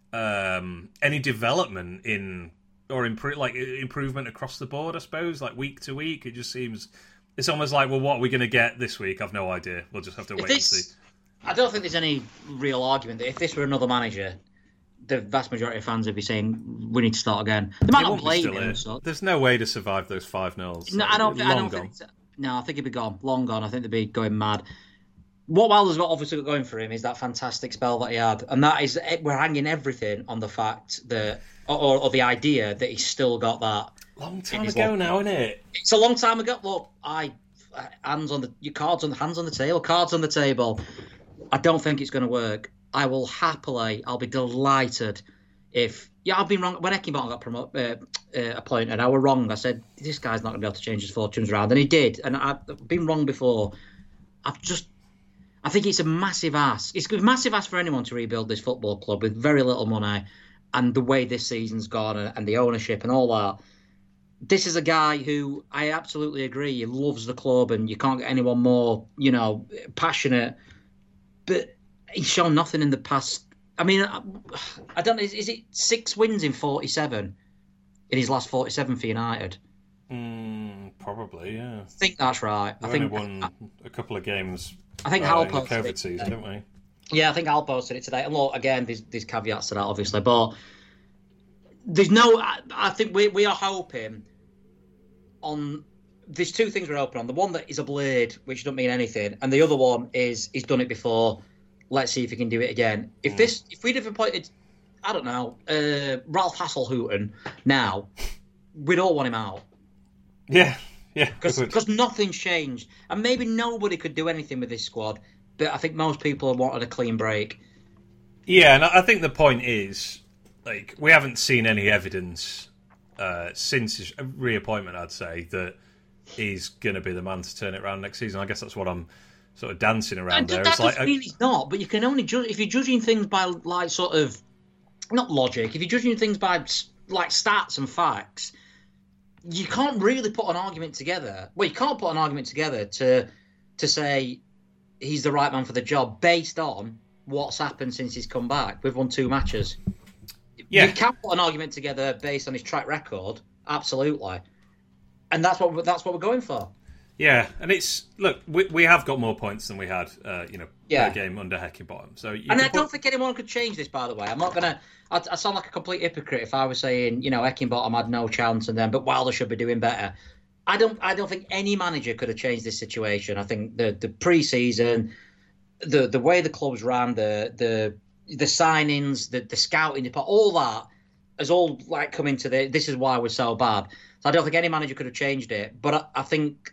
Um, any development in or improve like improvement across the board, I suppose, like week to week. It just seems it's almost like, well, what are we going to get this week? I've no idea. We'll just have to wait this, and see. I don't think there's any real argument that if this were another manager, the vast majority of fans would be saying we need to start again. They might It not won't be blame still him. here. So. There's no way to survive those five nils. No, I don't. I don't think. No, I think he'd be gone, long gone. I think they'd be going mad. What Wilder's got obviously got going for him is that fantastic spell that he had, and that is we're hanging everything on the fact that, or, or the idea that he's still got that. Long time ago now, isn't it? It's a long time ago. Look, I hands on the your cards on hands on the table, cards on the table. I don't think it's going to work. I will happily. I'll be delighted if yeah. I've been wrong when Heckingbottom got promoted, uh, uh, appointed. I was wrong. I said this guy's not going to be able to change his fortunes around, and he did. And I've been wrong before. I've just. I think it's a massive ask. It's a massive ask for anyone to rebuild this football club with very little money, and the way this season's gone and, and the ownership and all that. This is a guy who I absolutely agree he loves the club, and you can't get anyone more, you know, passionate. But he's shown nothing in the past. I mean, I, I don't know. Is, is it six wins in forty-seven in his last forty-seven for United? Mm, probably, yeah. I think that's right. We've I think only won I, a couple of games. I think uh, Hal in the posted COVID it season, today. didn't we? Yeah, I think Hal posted it today. And look, again, there's, there's caveats to that, obviously, but there's no. I, I think we we are hoping on. There's two things we're hoping on. The one that is a blade, which doesn't mean anything, and the other one is he's done it before. Let's see if he can do it again. If mm. this, if we'd have appointed, I don't know, uh, Ralph Hasselhouten now, we'd all want him out. Yeah. Yeah, because nothing's changed, and maybe nobody could do anything with this squad, but I think most people wanted a clean break. Yeah, and I think the point is, like, we haven't seen any evidence uh, since his reappointment, I'd say, that he's going to be the man to turn it around next season. I guess that's what I'm sort of dancing around and there. That it's doesn't like, mean he's not, but you can only judge if you're judging things by like sort of not logic. If you're judging things by like stats and facts. You can't really put an argument together. Well, you can't put an argument together to to say he's the right man for the job based on what's happened since he's come back. We've won two matches. Yeah. You can put an argument together based on his track record, absolutely, and that's what that's what we're going for. Yeah, and it's look, we we have got more points than we had, uh, you know, yeah. per game under Heckingbottom. So, you and I put... don't think anyone could change this. By the way, I'm not gonna. I, I sound like a complete hypocrite if I was saying, you know, Heckingbottom had no chance, and then but Wilder should be doing better. I don't. I don't think any manager could have changed this situation. I think the the pre-season, the the way the club's ran, the the the signings, the the scouting, all that has all like come into the. This is why we're so bad. So I don't think any manager could have changed it. But I, I think.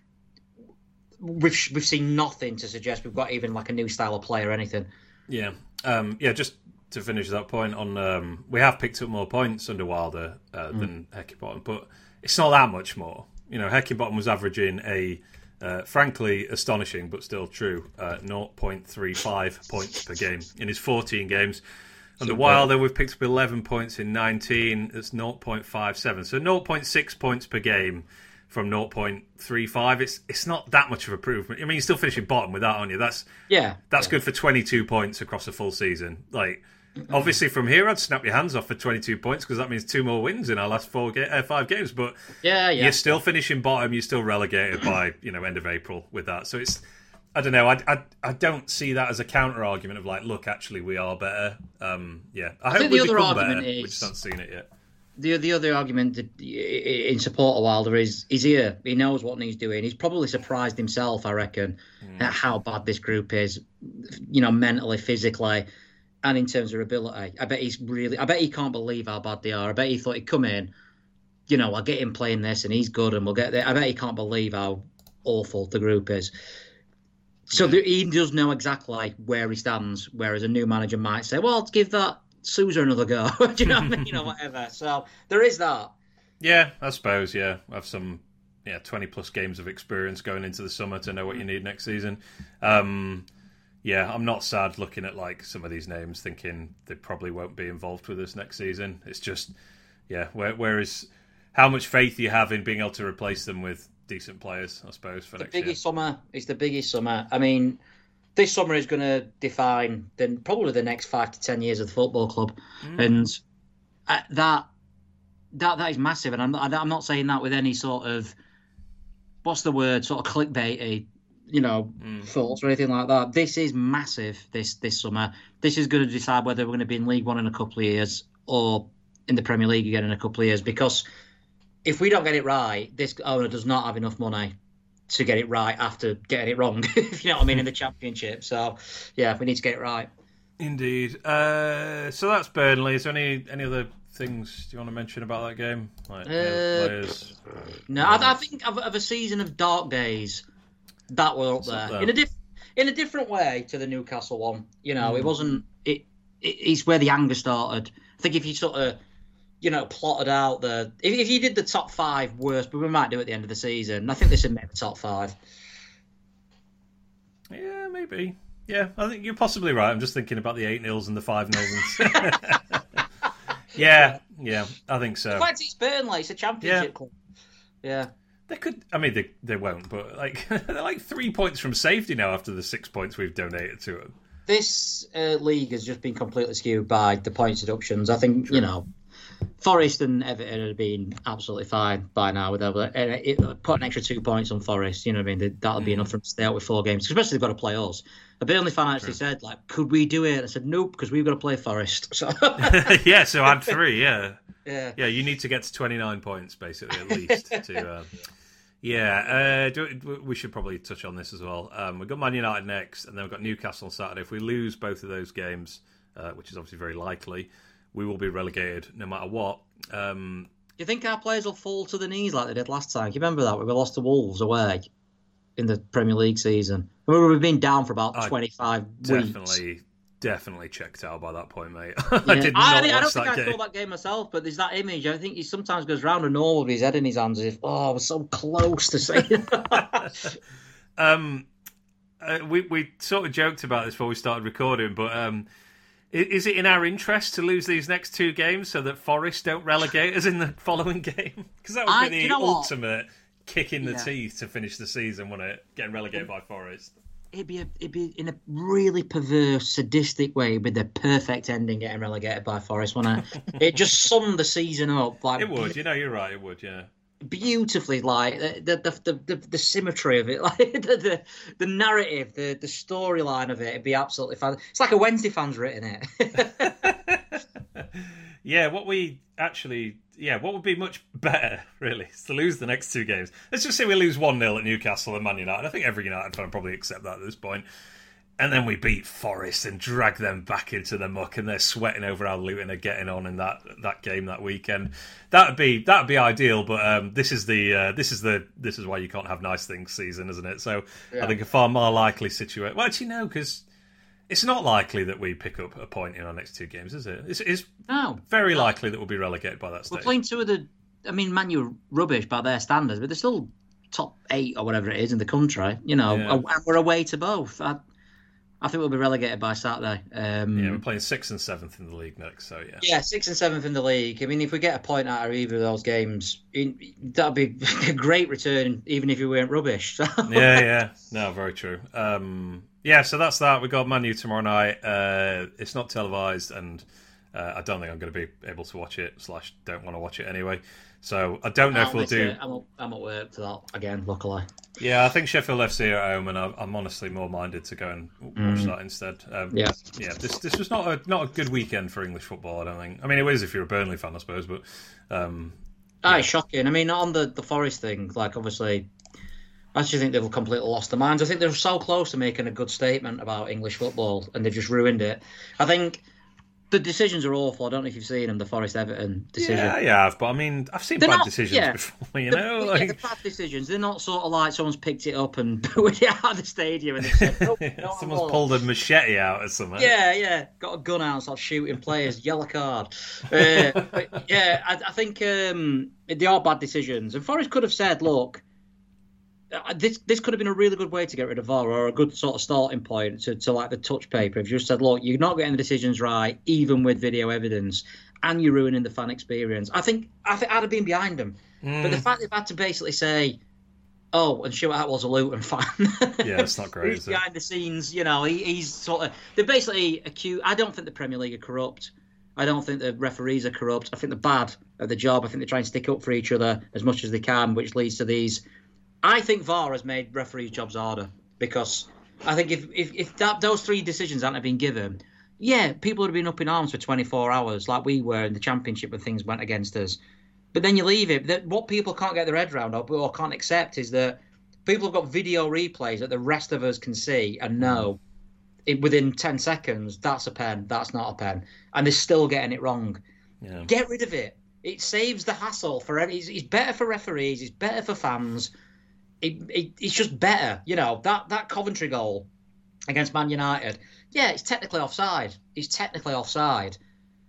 We've we've seen nothing to suggest we've got even like a new style of play or anything. Yeah, um, yeah. Just to finish that point on, um, we have picked up more points under Wilder uh, mm. than Heckingbottom, but it's not that much more. You know, Heckingbottom was averaging a, uh, frankly, astonishing but still true, uh, zero point three five points per game in his fourteen games. Under Super. Wilder, we've picked up eleven points in nineteen. It's zero point five seven, so zero point six points per game. From zero point three five, it's it's not that much of a improvement. I mean, you're still finishing bottom with that, aren't you? That's yeah, that's yeah. good for twenty-two points across a full season. Like, Obviously, from here, I'd snap your hands off for twenty-two points because that means two more wins in our last four ga- uh, five games. But yeah, yeah. you're still finishing bottom. You're still relegated by you know end of April with that. So it's I don't know. I, I, I don't see that as a counter argument of like, look, actually, we are better. Um, yeah, I, I hope think we the other become argument better. is- We just haven't seen it yet. The the other argument that- in support of Wilder is he's here. He knows what he's doing. He's probably surprised himself, I reckon, mm. at how bad this group is. You know, mentally, physically, and in terms of ability. I bet he's really. I bet he can't believe how bad they are. I bet he thought he'd come in. You know, I'll get him playing this, and he's good, and we'll get there. I bet he can't believe how awful the group is. So yeah. the, he does know exactly where he stands. Whereas a new manager might say, "Well, let's give that Sousa another go." Do you know what I mean? You know, whatever. So there is that. Yeah, I suppose. Yeah, I have some yeah twenty plus games of experience going into the summer to know what you need next season. Um, yeah, I'm not sad looking at like some of these names, thinking they probably won't be involved with us next season. It's just yeah, where where is how much faith you have in being able to replace them with decent players? I suppose for the next year. biggest summer. It's the biggest summer. I mean. This summer is going to define then probably the next five to ten years of the football club, mm. and uh, that that that is massive. And I'm not, I'm not saying that with any sort of what's the word, sort of clickbaity, you know, mm. thoughts or anything like that. This is massive. This this summer, this is going to decide whether we're going to be in League One in a couple of years or in the Premier League again in a couple of years. Because if we don't get it right, this owner does not have enough money to get it right after getting it wrong, if you know what I mean, in the Championship. So, yeah, we need to get it right. Indeed. Uh, so that's Burnley. Is there any, any other things you want to mention about that game? Like, uh, players? No, I, I think of, of a season of dark days, that were up there. up there. In a diff, in a different way to the Newcastle one. You know, mm. it wasn't... It, it It's where the anger started. I think if you sort of... You know, plotted out the. If, if you did the top five worst, but we might do it at the end of the season. I think this would make the top five. Yeah, maybe. Yeah, I think you're possibly right. I'm just thinking about the eight nils and the five nils. yeah, yeah, I think so. In fact, it's Burnley. It's a Championship yeah. club. Yeah. They could. I mean, they they won't. But like, they're like three points from safety now after the six points we've donated to them. This uh, league has just been completely skewed by the point deductions. I think True. you know. Forest and Everton had been absolutely fine by now. With uh, it, put an extra two points on Forest, you know what I mean? That'll be enough for them to stay out with four games, especially if they've got to play us. A Burnley fan actually True. said, like, could we do it? I said, nope, because we've got to play Forest. So yeah, so add three, yeah. Yeah, yeah. You need to get to twenty-nine points, basically, at least. to uh, Yeah, uh, do, we should probably touch on this as well. Um, we've got Man United next, and then we've got Newcastle on Saturday. If we lose both of those games, uh, which is obviously very likely, we will be relegated no matter what. Um, Do you think our players will fall to the knees like they did last time? Do you remember that? We lost to Wolves away in the Premier League season. Remember, we've been down for about I twenty-five definitely, weeks. Definitely checked out by that point, mate. Yeah. I did not I, watch I don't think that I game. saw that game myself, but there's that image. I think he sometimes goes round and all with his head in his hands as if, oh, I was so close to saying that. um, uh, we, we sort of joked about this before we started recording, but... Um, Is it in our interest to lose these next two games so that Forest don't relegate us in the following game? Because that would I, be the you know ultimate what? kick in the yeah. teeth to finish the season, wouldn't it? Getting relegated by Forest. It'd be a, it'd be in a really perverse, sadistic way. It'd be the perfect ending, getting relegated by Forest, wouldn't it? It just summed the season up. Like it would. You know, you're right. It would. Yeah. Beautifully, like the the the the, the symmetry of it, like the the, the narrative, the the storyline of it, it'd be absolutely fun. It's like a Wednesday fan's written it. Yeah, what we actually, yeah, what would be much better, really, is to lose the next two games. Let's just say we lose one nil at Newcastle and Man United. I think every United fan would probably accept that at this point. And then we beat Forest and drag them back into the muck, and they're sweating over how Luton are getting on in that that game that weekend. That'd be that'd be ideal, but um, this is the uh, this is the this is why you can't have nice things season, isn't it? So yeah. I think a far more likely situation. Well, actually, no, because it's not likely that we pick up a point in our next two games, is it? It's, it's no. very likely that we'll be relegated by that stage. We're playing two of the. I mean, Man U are rubbish by their standards, but they're still top eight or whatever it is in the country. You know, yeah. and we're away to both. I, I think we'll be relegated by Saturday. Um, yeah, we're playing sixth and seventh in the league next, so yeah. Yeah, sixth and seventh in the league. I mean, if we get a point out of either of those games, that'd be a great return, even if we weren't rubbish. So. Yeah, yeah. No, very true. Um, yeah, so that's that. We got Man U tomorrow night. Uh, it's not televised, and uh, I don't think I'm going to be able to watch it. Slash, don't want to watch it anyway. So I don't know I'll if we'll miss do. it. I'm, at, I'm at work to that again. Luckily. Yeah, I think Sheffield F C are at home, and I'm, I'm honestly more minded to go and watch mm. that instead. Um, yeah, yeah. This this was not a not a good weekend for English football. I don't think. I mean, it was if you're a Burnley fan, I suppose, but. Um, Ah, yeah. It's shocking. I mean, on the, the Forest thing, like, obviously, I actually think they've completely lost their minds. I think they're so close to making a good statement about English football, and they've just ruined it. I think the decisions are awful. I don't know if you've seen them, the Forest-Everton decision. Yeah, yeah, but I mean, I've seen they're bad not, decisions yeah, before, you the, know? Yeah, like... the bad decisions. They're not sort of like someone's picked it up and booted it out of the stadium and they've said, no, no, someone's no. pulled a machete out or something. Yeah, yeah. Got a gun out and started shooting players. Yellow card. Uh, but yeah, I, I think um, they are bad decisions. And Forest could have said, look, this this could have been a really good way to get rid of V A R, or a good sort of starting point to, to like the touch paper. If you just said, look, you're not getting the decisions right, even with video evidence, and you're ruining the fan experience. I think I think I'd have been behind them. Mm. But the fact they've had to basically say, oh, and Stuart Atwell's a Luton fan. Yeah, it's not great. He's behind the scenes, you know, he, he's sort of. They're basically accused. I don't think the Premier League are corrupt. I don't think the referees are corrupt. I think they're bad at the job. I think they try and stick up for each other as much as they can, which leads to these. I think V A R has made referees' jobs harder because I think if if, if that, those three decisions hadn't been given, yeah, people would have been up in arms for twenty-four hours like we were in the Championship when things went against us. But then you leave it. That what people can't get their head around or, or can't accept is that people have got video replays that the rest of us can see and know it, within ten seconds, that's a pen, that's not a pen. And they're still getting it wrong. Yeah. Get rid of it. It saves the hassle for every. It's, it's better for referees. It's better for fans. It, it, it's just better. You know, that, that Coventry goal against Man United, yeah, it's technically offside. It's technically offside.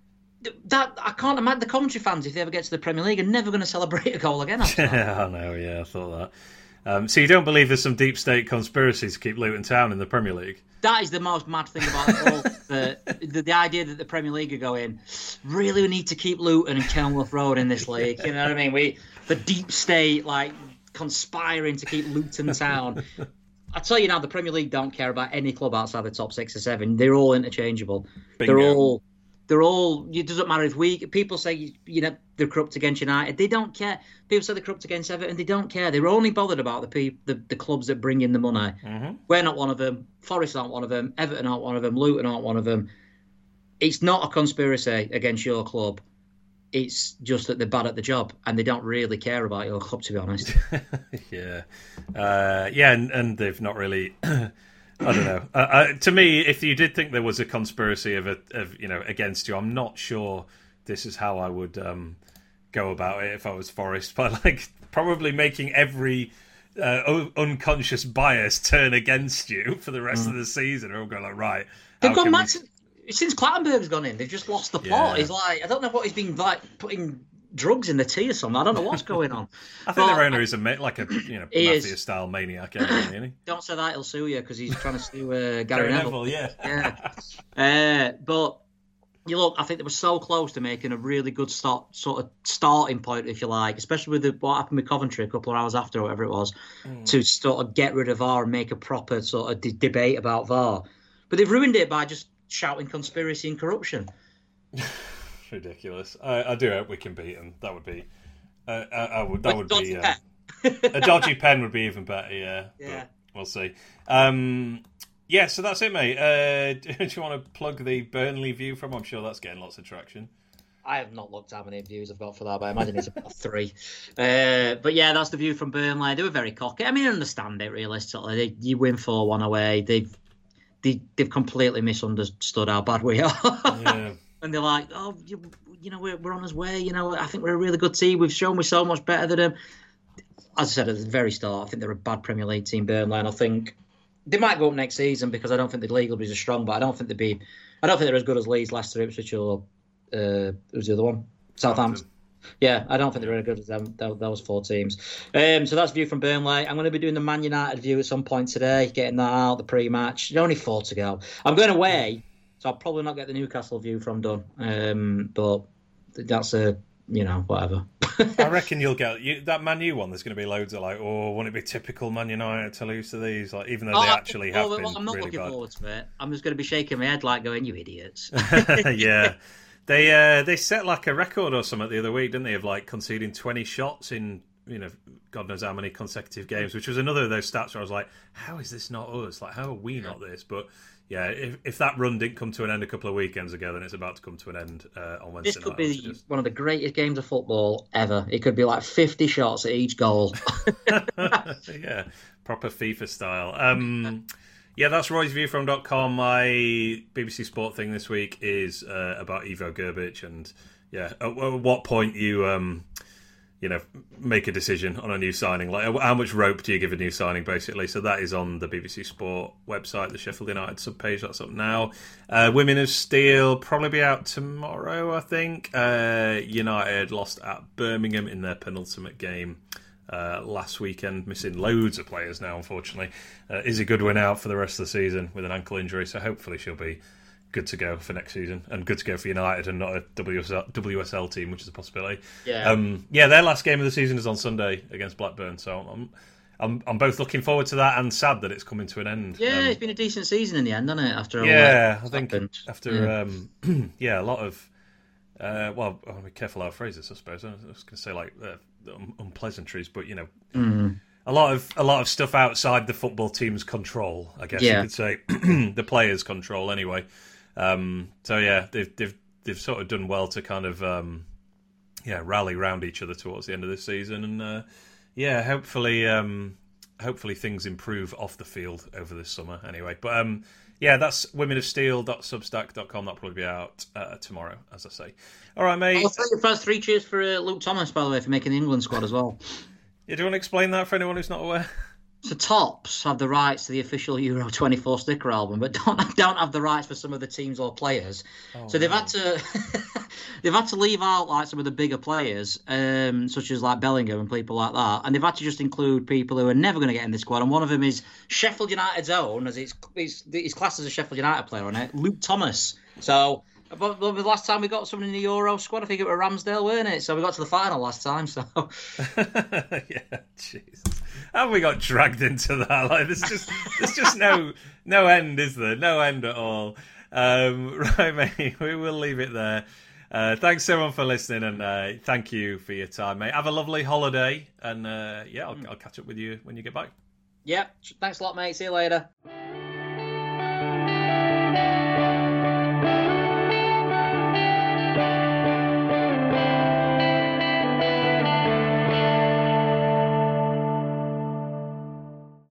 That I can't imagine the Coventry fans, if they ever get to the Premier League, are never going to celebrate a goal again after that. Yeah, I know, yeah, I thought that. Um, so you don't believe there's some deep state conspiracy to keep Luton Town in the Premier League? That is the most mad thing about it all. the, the, the idea that the Premier League are going, really we need to keep Luton and Kenilworth Road in this league. You know what I mean? We The deep state, like, conspiring to keep Luton Town. I tell you now, the Premier League don't care about any club outside the top six or seven. They're all interchangeable. Bingo. They're all, they're all. It doesn't matter if we people say you know they're corrupt against United. They don't care. People say they're corrupt against Everton. They don't care. They're only bothered about the people, the, the clubs that bring in the money. Mm-hmm. We're not one of them. Forest aren't one of them. Everton aren't one of them. Luton aren't one of them. It's not a conspiracy against your club. It's just that they're bad at the job and they don't really care about your club, to be honest. yeah. Uh, yeah, and, and they've not really... I don't know. Uh, uh, to me, if you did think there was a conspiracy of, a, of you know against you, I'm not sure this is how I would um, go about it if I was Forest. But like probably making every uh, unconscious bias turn against you for the rest mm. of the season. Or go like, right. They've gone back we... to... Since Clattenburg's gone in, they've just lost the plot. Yeah. He's like, I don't know what he's been like putting drugs in the tea or something. I don't know what's going on. I think but, their owner is a like a you know mafia style maniac. Isn't he? Don't say that, he'll sue you because he's trying to sue uh, Gary Neville. Neville. Yeah, yeah. Uh, but you look, I think they were so close to making a really good start, sort of starting point, if you like, especially with the, what happened with Coventry a couple of hours after, or whatever it was, mm. to sort of get rid of V A R and make a proper sort of de- debate about V A R. But they've ruined it by just shouting conspiracy and corruption. Ridiculous. I, I do hope we can beat them. That would be, uh, I, I would. That would be uh, a dodgy pen would be even better. Yeah. Yeah. But we'll see. Um, yeah. So that's it, mate. Uh, do you want to plug the Burnley view from? I'm sure that's getting lots of traction. I have not looked how many views I've got for that, but I imagine it's about three. Uh, but yeah, that's the view from Burnley. They were very cocky. I mean, I understand it realistically. They, you win four one away. They've They, they've completely misunderstood how bad we are. Yeah. And they're like, oh, you, you know, we're, we're on our way. You know, I think we're a really good team. We've shown we're so much better than them. As I said at the very start, I think they're a bad Premier League team, Burnley. And I think they might go up next season because I don't think the league will be as strong, but I don't think they'd be, I don't think they're as good as Leeds, Leicester, Ipswich, or uh, who's the other one? Southampton. Yeah, I don't think they're as good as them, those four teams. Um, so that's view from Burnley. I'm going to be doing the Man United view at some point today, getting that out, the pre-match. There's only four to go. I'm going away, so I'll probably not get the Newcastle view from done. Um, but that's a you know, whatever. I reckon you'll get you, that Man U one. There's going to be loads of like, oh, won't it be typical Man United to lose to these? Like, even though Oh, they actually have well, been well, I'm not really looking bad. forward to it. I'm just going to be shaking my head like going, you idiots. Yeah, they uh, they set like a record or something the other week, didn't they? Of like conceding twenty shots in, you know, God knows how many consecutive games, which was another of those stats where I was like, how is this not us? Like, how are we not this? But yeah, if, if that run didn't come to an end a couple of weekends ago, then it's about to come to an end uh, on Wednesday This could night. be Just... one of the greatest games of football ever. It could be like fifty shots at each goal. Yeah, proper FIFA style. Um, yeah, that's Roy's View from dot com. My B B C Sport thing this week is uh, about Ivo Grbic, and yeah, at, at what point you um, you know, make a decision on a new signing. Like, how much rope do you give a new signing, basically? So that is on the B B C Sport website, the Sheffield United subpage. That's up now. Uh, Women of Steel probably be out tomorrow, I think. Uh, United lost at Birmingham in their penultimate game uh, last weekend, missing loads of players now, unfortunately. Uh, Izzy Goodwin out for the rest of the season with an ankle injury, so hopefully she'll be good to go for next season, and good to go for United and not a W S L, W S L team, which is a possibility. Yeah, um, yeah. Their last game of the season is on Sunday against Blackburn, so I'm, I'm, I'm both looking forward to that and sad that it's coming to an end. Yeah, um, it's been a decent season in the end, hasn't it? After all yeah, that I think happened. after yeah. Um, yeah, a lot of uh, well, I'll be careful how I phrase this, I suppose. I was going to say like uh, un- unpleasantries, but you know. Mm. A lot of a lot of stuff outside the football team's control, I guess Yeah. you could say, the players' control anyway. Um, so yeah, they've they've they've sort of done well to kind of um, yeah rally round each other towards the end of this season, and uh, yeah, hopefully um, hopefully things improve off the field over this summer anyway. But um, yeah, that's women of steel dot substack dot com. That'll probably be out uh, tomorrow, as I say. All right, mate. Oh, three, first three cheers for uh, Luke Thomas, by the way, for making the England squad as well. Yeah, do you want to explain that for anyone who's not aware? So Tops have the rights to the official Euro twenty-four sticker album, but don't don't have the rights for some of the teams or players. Oh, so they've no. had to they've had to leave out like some of the bigger players, um, such as like Bellingham and people like that, and they've had to just include people who are never going to get in the squad. And one of them is Sheffield United's own, as it's it's, it's classed as a Sheffield United player on it, Luke Thomas. So. But the last time we got someone in the Euro squad, I think it was Ramsdale, weren't it? So we got to the final last time. So yeah, Jesus, how have we got dragged into that? Like, there's just there's just no no end, is there? No end at all. Um, right, mate. We will leave it there. Uh, thanks everyone for listening, and uh, thank you for your time, mate. Have a lovely holiday, and uh, yeah, I'll, I'll catch up with you when you get back. yeah, thanks a lot, mate. See you later.